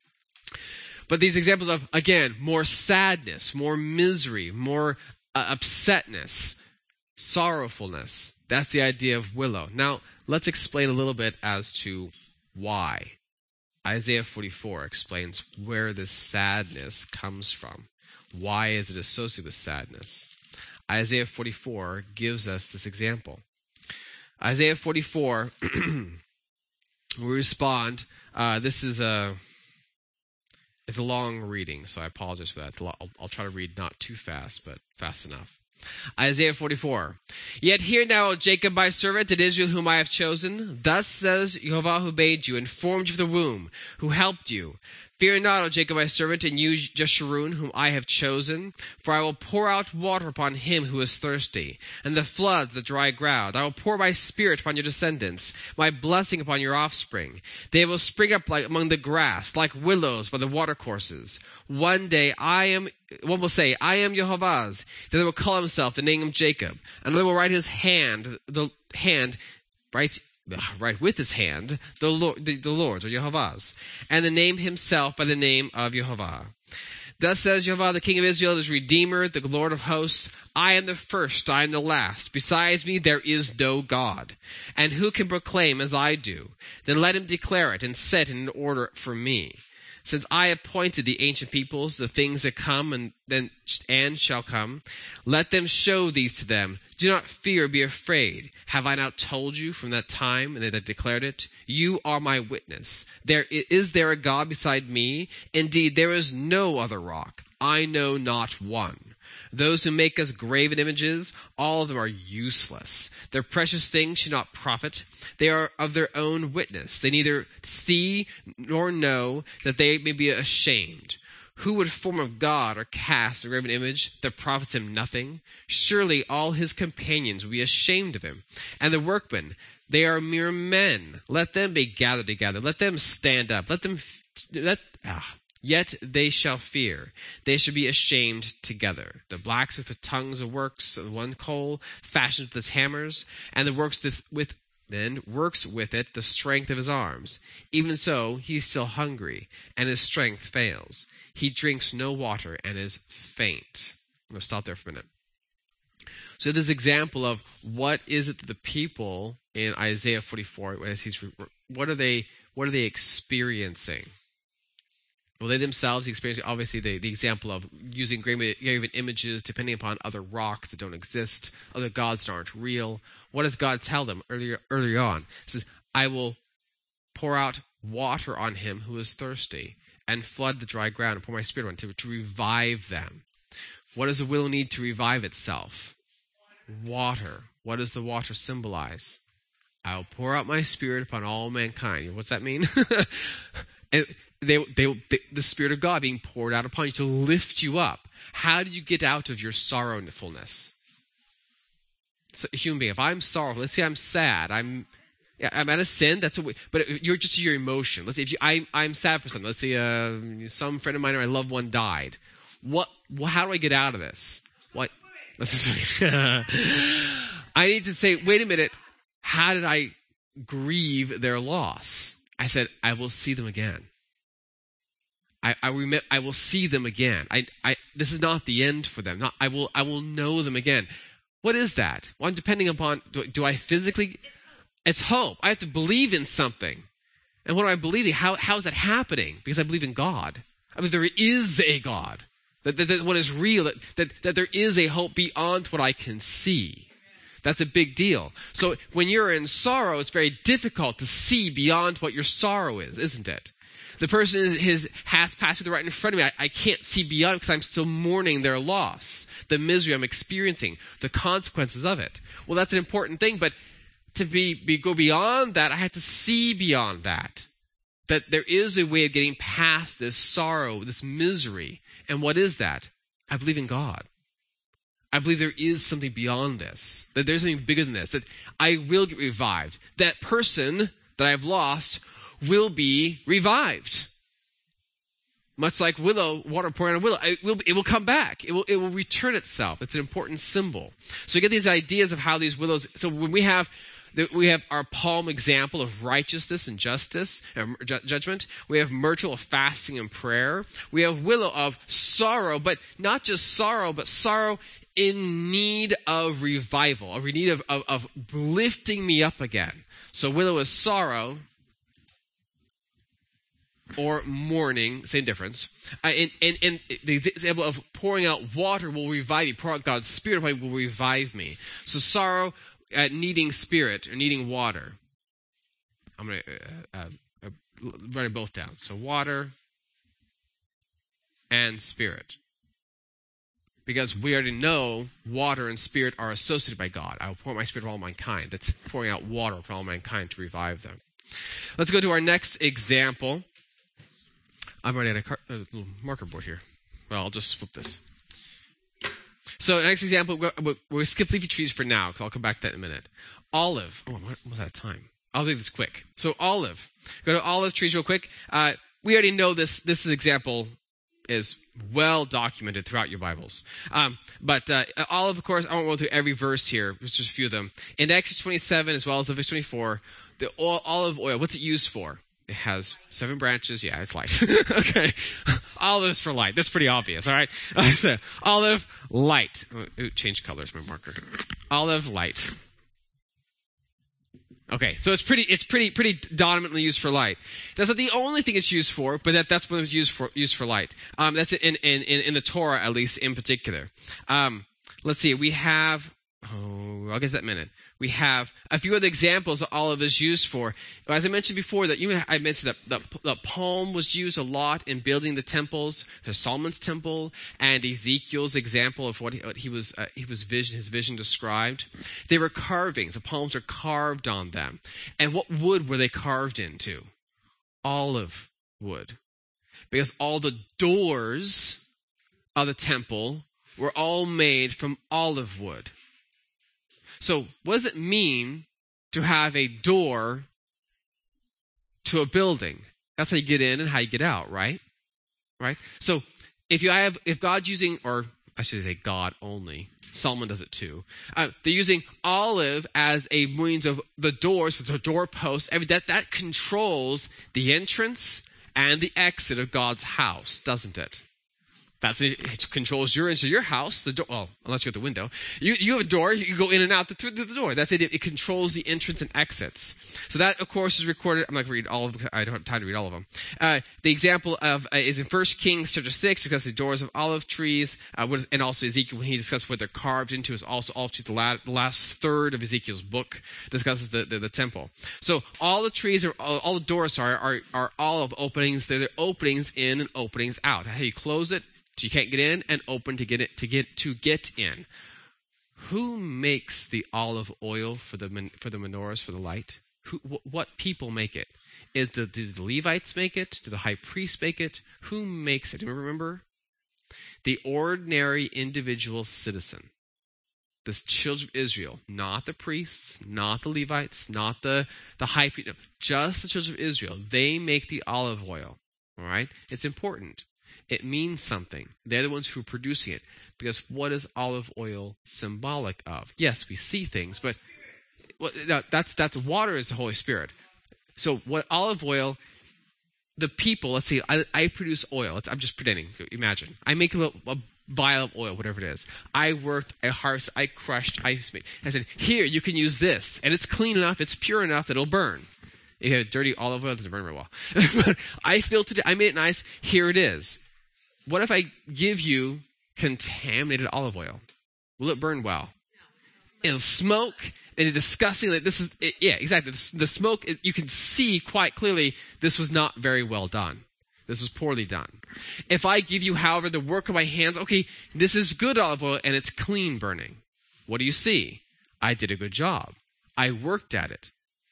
But these examples of, again, more sadness, more misery, more upsetness, sorrowfulness, that's the idea of willow. Now, let's explain a little bit as to why. Isaiah 44 explains where this sadness comes from. Why is it associated with sadness? Isaiah 44 gives us this example. Isaiah 44, we respond. This is it's a long reading, so I apologize for that. I'll try to read not too fast, but fast enough. Isaiah 44. Yet hear now, O Jacob, my servant, and Israel, whom I have chosen. Thus says Jehovah, who made you, and formed you from the womb, who helped you. Fear not, O Jacob, my servant, and you, Jeshurun, whom I have chosen. For I will pour out water upon him who is thirsty, and the floods the dry ground. I will pour my spirit upon your descendants, my blessing upon your offspring. They will spring up like among the grass, like willows by the watercourses. One day one will say, I am Jehovah's. Then they will call himself the name of Jacob, and they will write with his hand, the Lord's, or Jehovah's, and the name himself by the name of Jehovah. Thus says Jehovah, the King of Israel, his Redeemer, the Lord of hosts, I am the first, I am the last. Besides me there is no God. And who can proclaim as I do? Then let him declare it and set it in order for me. Since I appointed the ancient peoples, the things that come and shall come, let them show these to them. Do not fear, be afraid. Have I not told you from that time, and that I declared it? You are my witness. Is there a God beside me? Indeed, there is no other rock. I know not one. Those who make us graven images, all of them are useless. Their precious things should not profit. They are of their own witness. They neither see nor know, that they may be ashamed. Who would form of God or cast a graven image that profits him nothing? Surely all his companions will be ashamed of him. And the workmen, they are mere men. Let them be gathered together. Let them stand up. Yet they shall fear. They shall be ashamed together. The blacksmith with tongues of works of one coal, fashions with his hammers, and the works with it the strength of his arms. Even so, he is still hungry, and his strength fails. He drinks no water and is faint. I'm going to stop there for a minute. So this example of what is it that the people in Isaiah 44, what are they experiencing? Well, they themselves experience, obviously, the example of using graven images depending upon other rocks that don't exist, other gods that aren't real. What does God tell them earlier on? He says, I will pour out water on him who is thirsty, and flood the dry ground, and pour my spirit on to revive them. What does the willow need to revive itself? Water. What does the water symbolize? I will pour out my spirit upon all mankind. What's that mean? The Spirit of God being poured out upon you to lift you up. How do you get out of your sorrowfulness? So, a human being, if I'm sorrowful, let's say I'm sad, I'm at a sin. That's a way, but you're just your emotion. Let's say I'm sad for something. Let's say some friend of mine or my loved one died. How do I get out of this? What? I need to say, wait a minute. How did I grieve their loss? I said, I will see them again. I will see them again. This is not the end for them. I will know them again. What is that? Well, depending upon, do I physically? It's hope. I have to believe in something. And what do I believe in? How is that happening? Because I believe in God. I mean, there is a God. That what is real, that there is a hope beyond what I can see. That's a big deal. So when you're in sorrow, it's very difficult to see beyond what your sorrow is, isn't it? The person has passed through right in front of me. I can't see beyond because I'm still mourning their loss, the misery I'm experiencing, the consequences of it. Well, that's an important thing, but to go beyond that, I have to see beyond that. That there is a way of getting past this sorrow, this misery. And what is that? I believe in God. I believe there is something beyond this, that there's something bigger than this, that I will get revived. That person that I've lost will be revived. Much like water pouring on a willow, it will come back. It will return itself. It's an important symbol. So you get these ideas of how these willows. So when we have our palm example of righteousness and justice, judgment. We have myrtle of fasting and prayer. We have willow of sorrow, but not just sorrow, but sorrow in need of revival, of need of lifting me up again. So willow is sorrow or mourning, same difference. And the example of pouring out water will revive you. Pour out God's Spirit will revive me. So sorrow, needing spirit or needing water. I'm going to write it both down. So water and spirit. Because we already know water and spirit are associated by God. I will pour my spirit on all mankind. That's pouring out water for all mankind to revive them. Let's go to our next example. I'm already at a little marker board here. Well, I'll just flip this. So the next example, we'll skip leafy trees for now, because I'll come back to that in a minute. Olive. Oh, what was that time? I'll do this quick. So olive. Go to olive trees real quick. We already know this. This example is well documented throughout your Bibles. But olive, of course, I won't go through every verse here. There's just a few of them. In Exodus 27, as well as Leviticus 24, the olive oil, what's it used for? It has 7 branches. Yeah, it's light. Okay. Olives for light. That's pretty obvious, all right? Olive, light. Ooh, change colors, my marker. Olive, light. Okay, so it's pretty dominantly used for light. That's not the only thing it's used for, but that's what it's used for light. That's in the Torah, at least, in particular. Let's see, we have, I'll get to that in a minute. We have a few other examples that olive is used for. As I mentioned before, I mentioned that the palm was used a lot in building the temples. There's Solomon's temple and Ezekiel's example of what his vision described. They were carvings. The palms are carved on them. And what wood were they carved into? Olive wood. Because all the doors of the temple were all made from olive wood. So what does it mean to have a door to a building? That's how you get in and how you get out, right? Right? So if God's using, or I should say God only, Solomon does it too. They're using olive as a means of the doors, the doorposts. That controls the entrance and the exit of God's house, doesn't it? It controls your into your house. The door, well, unless you have the window. You have a door. You go in and out through the door. That's it. It controls the entrance and exits. So that, of course, is recorded. I'm not going to read all of them. I don't have time to read all of them. The example of is in 1 Kings chapter 6, because the doors of olive trees, and also Ezekiel, when he discusses what they're carved into, is also olive trees. The last third of Ezekiel's book discusses the temple. So all the trees, all the doors are olive openings. They're the openings in and openings out. How you close it so you can't get in, and open to get in. Who makes the olive oil for the menorahs, for the light? What people make it? Do the Levites make it? Do the high priests make it? Who makes it? Remember? The ordinary individual citizen. The children of Israel, not the priests, not the Levites, not the high priest, no, just the children of Israel. They make the olive oil. All right? It's important. It means something. They're the ones who are producing it. Because what is olive oil symbolic of? Yes, we see things, but that's water is the Holy Spirit. So what olive oil, the people, let's see, I produce oil. I'm just pretending. Imagine. I make a vial of oil, whatever it is. I worked, I harvested, I crushed, I said, here, you can use this. And it's clean enough, it's pure enough that it'll burn. If you have dirty olive oil, it doesn't burn very well. But I filtered it, I made it nice, here it is. What if I give you contaminated olive oil? Will it burn well? It'll smoke, and it's disgusting. Like this is, yeah, exactly. The smoke, you can see quite clearly this was not very well done. This was poorly done. If I give you, however, the work of my hands, okay, this is good olive oil, and it's clean burning. What do you see? I did a good job. I worked at it.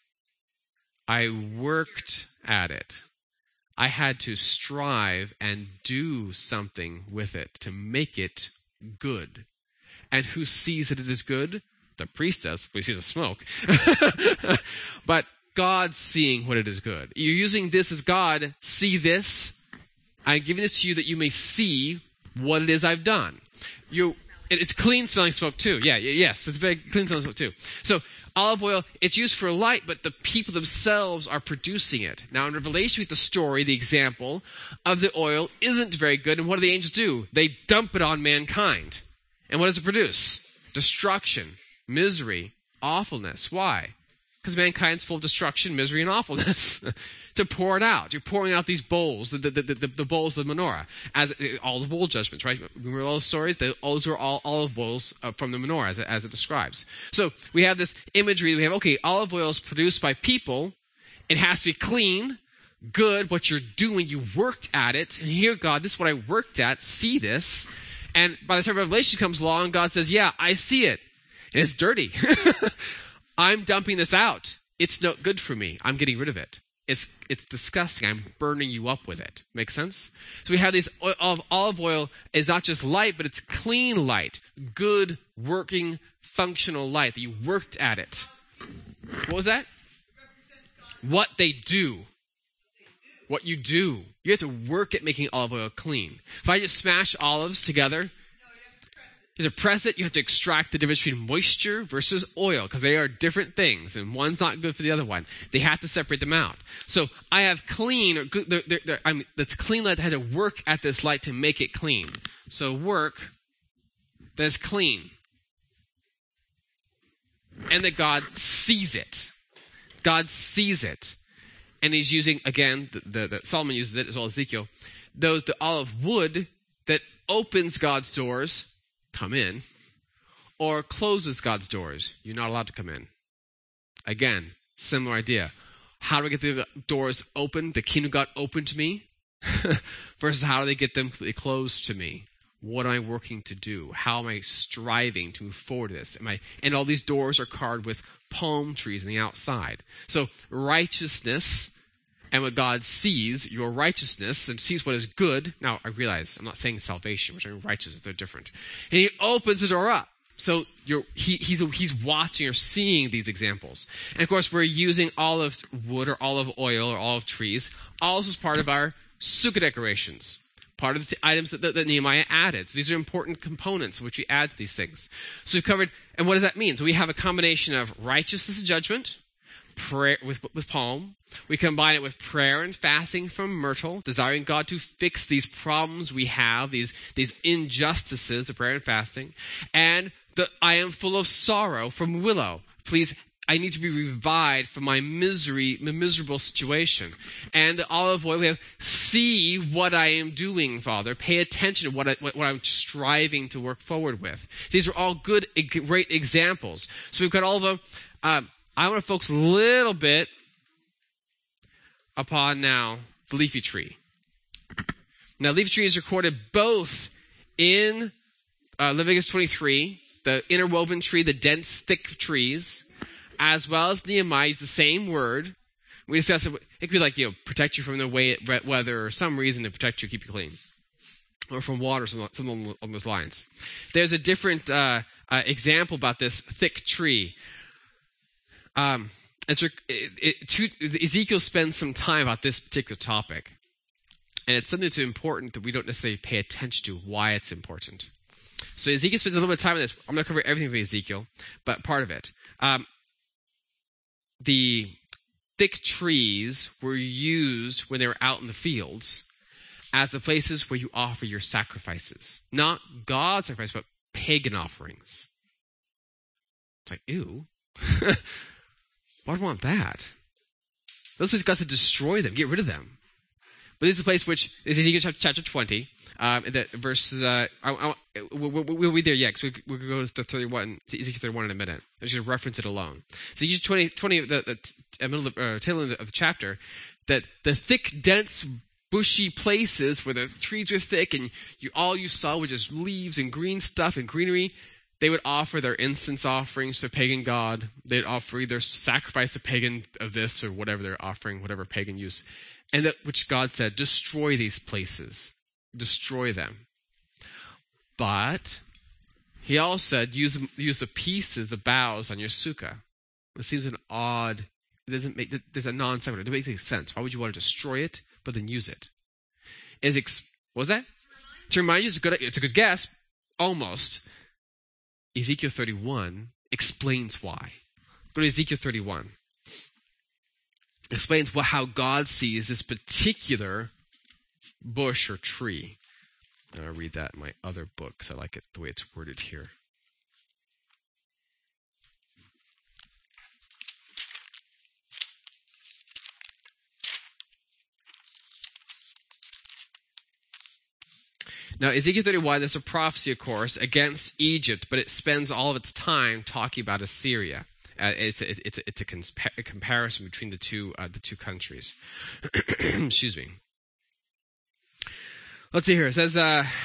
I had to strive and do something with it to make it good. And who sees that it is good? The priest does, when he sees the smoke. But God's seeing what it is good. You're using this as God, see I'm giving this to you that you may see what it is I've done. It's clean smelling smoke too. Yes, it's very clean smelling smoke too. So olive oil, it's used for light, but the people themselves are producing it. Now, in relation with the story, the example of the oil isn't very good. And what do the angels do? They dump it on mankind. And what does it produce? Destruction, misery, awfulness. Why? Because mankind's full of destruction, misery, and awfulness. To pour it out. You're pouring out these bowls, the bowls of the menorah, as all the bowl judgments, right? Remember all the stories? Those are all olive bowls from the menorah, as it describes. So we have this imagery. We have, okay, olive oil is produced by people. It has to be clean, good, what you're doing. You worked at it. And here, God, this is what I worked at. See this. And by the time Revelation comes along, God says, yeah, I see it. And it's dirty. I'm dumping this out. It's no good for me. I'm getting rid of it. It's disgusting. I'm burning you up with it. Make sense? So we have this olive oil is not just light, but it's clean light. Good, working, functional light that you worked at it. What was that? What they do. What you do. You have to work at making olive oil clean. If I just smash olives together, you have to press it. You have to extract the difference between moisture versus oil because they are different things, and one's not good for the other one. They have to separate them out. So I have clean, or good, that's clean light that had to work at this light to make it clean. So work that's clean, and that God sees it. God sees it, and He's using again. The Solomon uses it as well as Ezekiel. The olive wood that opens God's doors. Come in, or closes God's doors. You're not allowed to come in. Again, similar idea. How do I get the doors open, the kingdom of God open to me? Versus how do they get them closed to me? What am I working to do? How am I striving to move forward to this? And all these doors are carved with palm trees on the outside. So righteousness, and what God sees, your righteousness, and sees what is good. Now, I realize I'm not saying salvation, which are righteousness, they're different. And He opens the door up. So he's watching or seeing these examples. And of course, we're using olive wood or olive oil or olive trees also as part of our sukkah decorations. Part of the items that Nehemiah added. So these are important components which we add to these things. So we've covered, and what does that mean? So we have a combination of righteousness and judgment, prayer with palm. We combine it with prayer and fasting from myrtle, desiring God to fix these problems we have, these injustices, the prayer and fasting. And the I am full of sorrow from willow. Please, I need to be revived from my miserable situation. And the olive oil, we have, see what I am doing, Father. Pay attention to what I'm striving to work forward with. These are all good, great examples. So we've got all of them. I want to focus a little bit upon now the leafy tree. Now, leafy tree is recorded both in Leviticus 23, the interwoven tree, the dense, thick trees, as well as Nehemiah use the same word. We discussed it. It could be like, protect you from the wet weather or some reason to protect you, keep you clean. Or from water, something along those lines. There's a different example about this thick tree. Ezekiel spends some time about this particular topic. And it's something that's important that we don't necessarily pay attention to why it's important. So Ezekiel spends a little bit of time on this. I'm going to cover everything from Ezekiel, but part of it. The thick trees were used when they were out in the fields as the places where you offer your sacrifices. Not God's sacrifice, but pagan offerings. It's like, ew. Why do I want that? Those places got to destroy them, get rid of them. But this is a place which is Ezekiel chapter 20, the verses. We'll be there yet, because we'll go to 31, to Ezekiel 31 in a minute. I'm just going to reference it alone. So Ezekiel 20 the middle of tail end of the chapter, that the thick, dense, bushy places where the trees are thick and all you saw was just leaves and green stuff and greenery, they would offer their incense offerings to pagan god. They'd offer either sacrifice of this or whatever they're offering, whatever pagan use. And that which God said, destroy these places. Destroy them. But he also said, use the pieces, the boughs on your sukkah. It seems an odd, there's a non-sequitur. It doesn't make any sense. Why would you want to destroy it, but then use it? What was that? To remind you, it's a good guess. Almost. Ezekiel 31 explains why. Go to Ezekiel 31. Explains how God sees this particular bush or tree. And I'll read that in my other books. I like it the way it's worded here. Now, Ezekiel 31, there's a prophecy, of course, against Egypt, but it spends all of its time talking about Assyria. It's a comparison between the two countries. Excuse me. Let's see here. It says,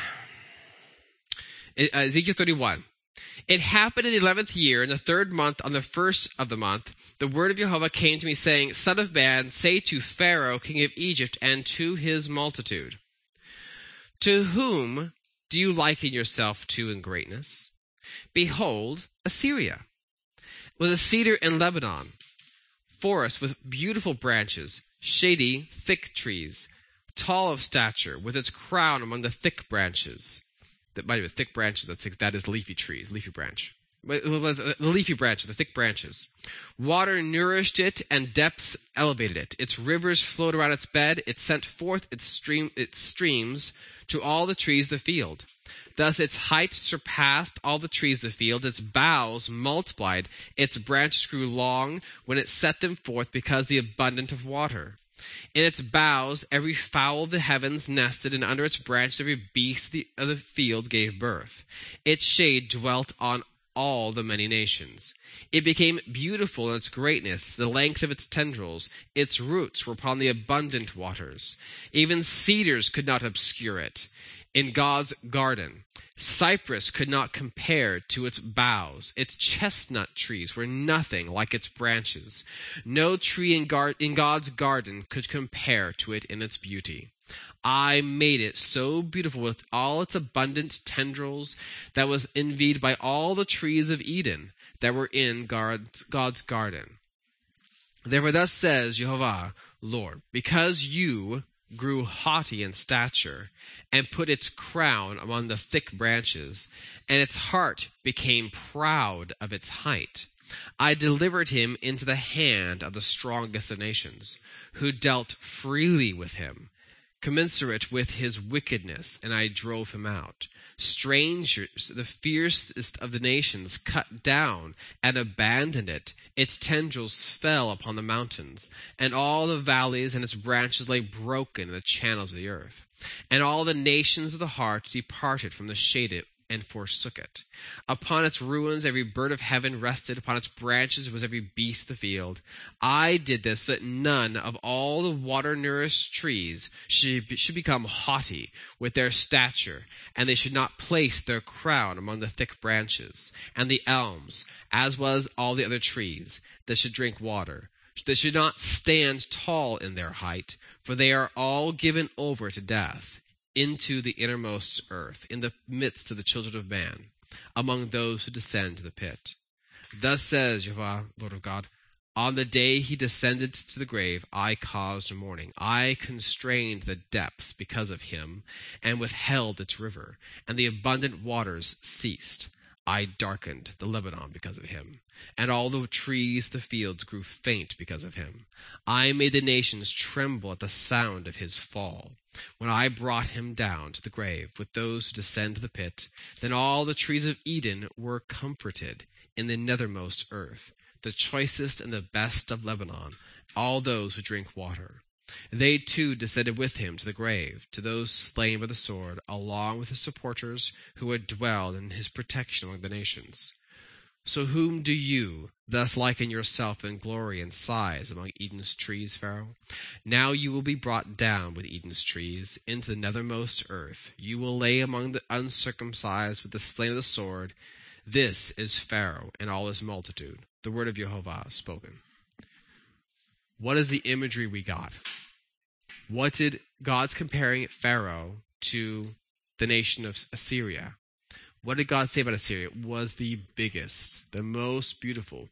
Ezekiel 31. It happened in the 11th year, in the 3rd month, on the 1st of the month, the word of Jehovah came to me, saying, Son of man, say to Pharaoh, king of Egypt, and to his multitude, to whom do you liken yourself to in greatness? Behold, Assyria was a cedar in Lebanon, forest with beautiful branches, shady, thick trees, tall of stature, with its crown among the thick branches. That might be thick branches. That is leafy trees, leafy branch. The leafy branches, the thick branches. Water nourished it, and depths elevated it. Its rivers flowed around its bed. It sent forth its streams to all the trees of the field. Thus its height surpassed all the trees of the field. Its boughs multiplied. Its branches grew long when it set them forth, because the abundance of water. In its boughs every fowl of the heavens nested, and under its branches every beast of the field gave birth. Its shade dwelt on all the many nations. It became beautiful in its greatness, the length of its tendrils. Its roots were upon the abundant waters. Even cedars could not obscure it. In God's garden, cypress could not compare to its boughs. Its chestnut trees were nothing like its branches. No tree in God's garden could compare to it in its beauty. I made it so beautiful with all its abundant tendrils that was envied by all the trees of Eden that were in God's garden. Therefore thus says Jehovah, Lord, because you grew haughty in stature and put its crown among the thick branches, and its heart became proud of its height. I delivered him into the hand of the strongest of nations, who dealt freely with him, commensurate with his wickedness, and I drove him out. Strangers, the fiercest of the nations, cut down and abandoned it. Its tendrils fell upon the mountains, and all the valleys and its branches lay broken in the channels of the earth. And all the nations of the heart departed from the shade and forsook it. Upon its ruins every bird of heaven rested, upon its branches was every beast of the field. I did this so that none of all the water-nourished trees should become haughty with their stature, and they should not place their crown among the thick branches, and the elms, as was all the other trees, that should drink water. They should not stand tall in their height, for they are all given over to death, into the innermost earth, in the midst of the children of man, among those who descend to the pit. Thus says Jehovah, Lord of God, on the day he descended to the grave, I caused mourning. I constrained the depths because of him, and withheld its river, and the abundant waters ceased. I darkened the Lebanon because of him, and all the trees of the fields grew faint because of him. I made the nations tremble at the sound of his fall. When I brought him down to the grave with those who descend to the pit, then all the trees of Eden were comforted in the nethermost earth, the choicest and the best of Lebanon, all those who drink water. They too descended with him to the grave, to those slain by the sword, along with his supporters who had dwelled in his protection among the nations. So whom do you thus liken yourself in glory and size among Eden's trees, Pharaoh? Now you will be brought down with Eden's trees into the nethermost earth. You will lay among the uncircumcised with the slain of the sword. This is Pharaoh and all his multitude. The word of Jehovah spoken. What is the imagery we got? What did God's comparing Pharaoh to the nation of Assyria? What did God say about Assyria? It was the biggest, the most beautiful.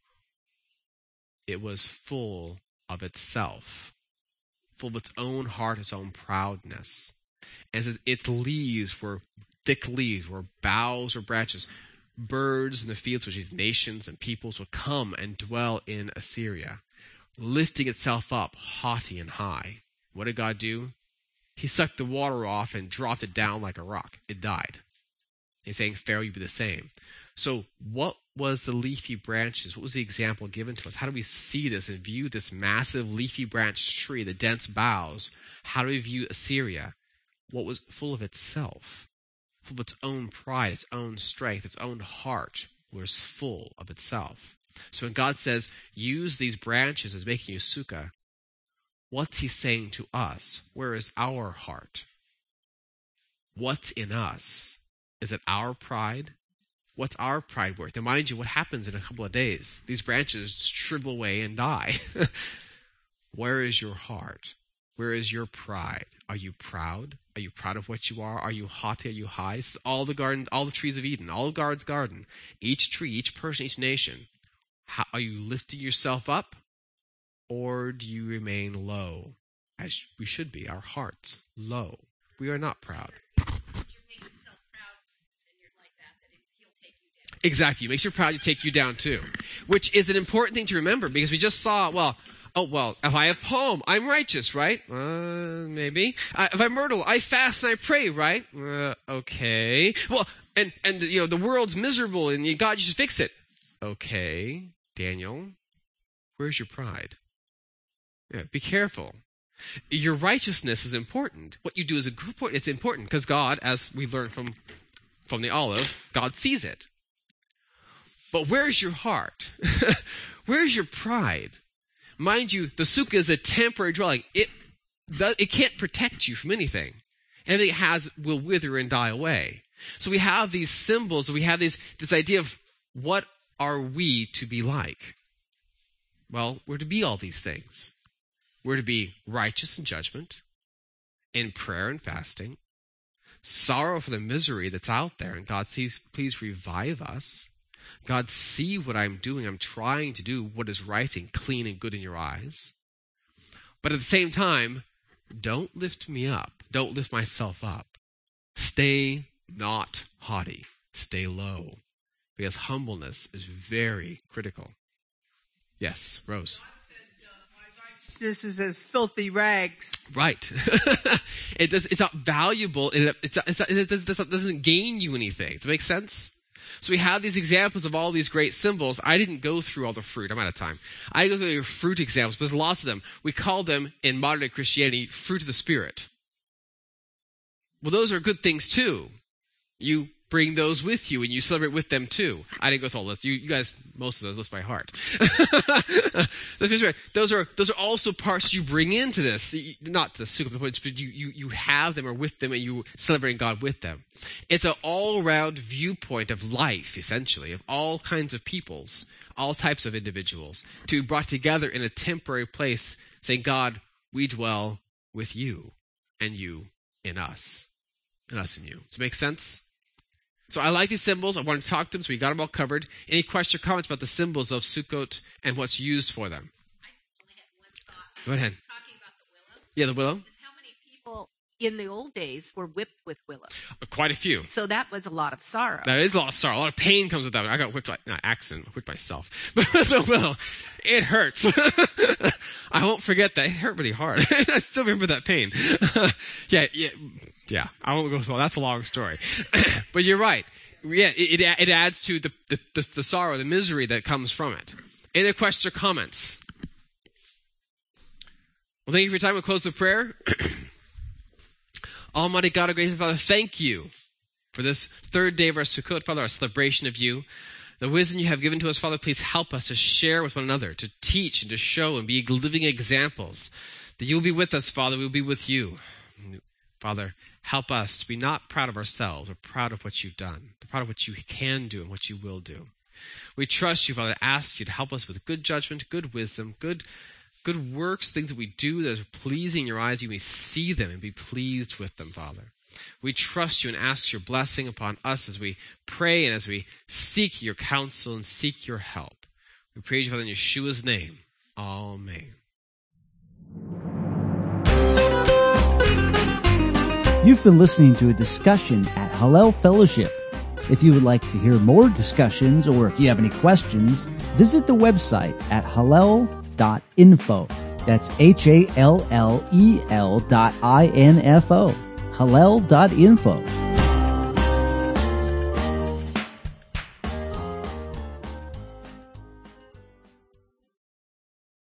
It was full of itself, full of its own heart, its own proudness. And it says its leaves were thick leaves, were boughs or branches. Birds in the fields, which is nations and peoples, would come and dwell in Assyria, lifting itself up haughty and high. What did God do? He sucked the water off and dropped it down like a rock. It died. He's saying, Pharaoh, you be the same. So what was the leafy branches? What was the example given to us? How do we see this and view this massive leafy branch tree, the dense boughs? How do we view Assyria? What was full of itself, full of its own pride, its own strength, its own heart, was full of itself. So when God says, use these branches as making you sukkah, what's he saying to us? Where is our heart? What's in us? Is it our pride? What's our pride worth? And mind you, what happens in a couple of days? These branches shrivel away and die. Where is your heart? Where is your pride? Are you proud? Are you proud of what you are? Are you haughty? Are you high? This is all the garden, all the trees of Eden, all of God's garden. Each tree, each person, each nation. How, are you lifting yourself up? Or do you remain low? As we should be, our hearts low. We are not proud. Exactly. It makes you proud to take you down too. Which is an important thing to remember because we just saw, if I have poem, I'm righteous, right? Maybe. If I myrtle, I fast and I pray, right? Okay. Well, and the world's miserable and God, you should fix it. Okay, Daniel, where's your pride? Yeah, be careful. Your righteousness is important. What you do is important. It's important because God, as we learned from the olive, God sees it. But where's your heart? Where's your pride? Mind you, the sukkah is a temporary dwelling. It can't protect you from anything. Everything it has will wither and die away. So we have these symbols. We have this idea of what are we to be like? Well, we're to be all these things. We're to be righteous in judgment, in prayer and fasting, sorrow for the misery that's out there, and God says, please revive us. God, see what I'm doing. I'm trying to do what is right and clean and good in your eyes. But at the same time, don't lift me up. Don't lift myself up. Stay not haughty. Stay low. Because humbleness is very critical. Yes, Rose. This is as filthy rags. Right. It's not valuable. It doesn't gain you anything. Does it make sense? So we have these examples of all these great symbols. I didn't go through all the fruit. I'm out of time. I go through your fruit examples, but there's lots of them. We call them, in modern day Christianity, fruit of the Spirit. Well, those are good things too. You bring those with you and you celebrate with them too. I didn't go through all the list. You guys, most of those list by heart. Those are also parts you bring into this. Not the soup of the points, but you have them or with them and you celebrating God with them. It's an all-around viewpoint of life, essentially, of all kinds of peoples, all types of individuals, to be brought together in a temporary place, saying, God, we dwell with you and you in us, and us in you. Does it make sense? So I like these symbols. I want to talk to them, so we got them all covered. Any questions or comments about the symbols of Sukkot and what's used for them? I only had one thought. Go ahead. Talking about the willow. Yeah, the willow? Is how many people in the old days were whipped with willow. Quite a few. So that was a lot of sorrow. That is a lot of sorrow. A lot of pain comes with that. I got whipped by, not accident, whipped myself. But the willow, it hurts. I won't forget that. It hurt really hard. I still remember that pain. Yeah. I won't go through all. That's a long story. But you're right. Yeah, it adds to the sorrow, the misery that comes from it. Any other questions or comments? Well, thank you for your time. We'll close the prayer. Almighty God, our gracious Father, thank you for this third day of our Sukkot, Father, our celebration of you. The wisdom you have given to us, Father, please help us to share with one another, to teach and to show and be living examples. That you will be with us, Father, we will be with you. Father, help us to be not proud of ourselves, but proud of what you've done, proud of what you can do and what you will do. We trust you, Father, ask you to help us with good judgment, good wisdom, good works, things that we do that are pleasing in your eyes. You may see them and be pleased with them, Father. We trust you and ask your blessing upon us as we pray and as we seek your counsel and seek your help. We praise you, Father, in Yeshua's name. Amen. You've been listening to a discussion at Hallel Fellowship. If you would like to hear more discussions or if you have any questions, visit the website at hallel.info. That's HALLEL.info. Hallel.info.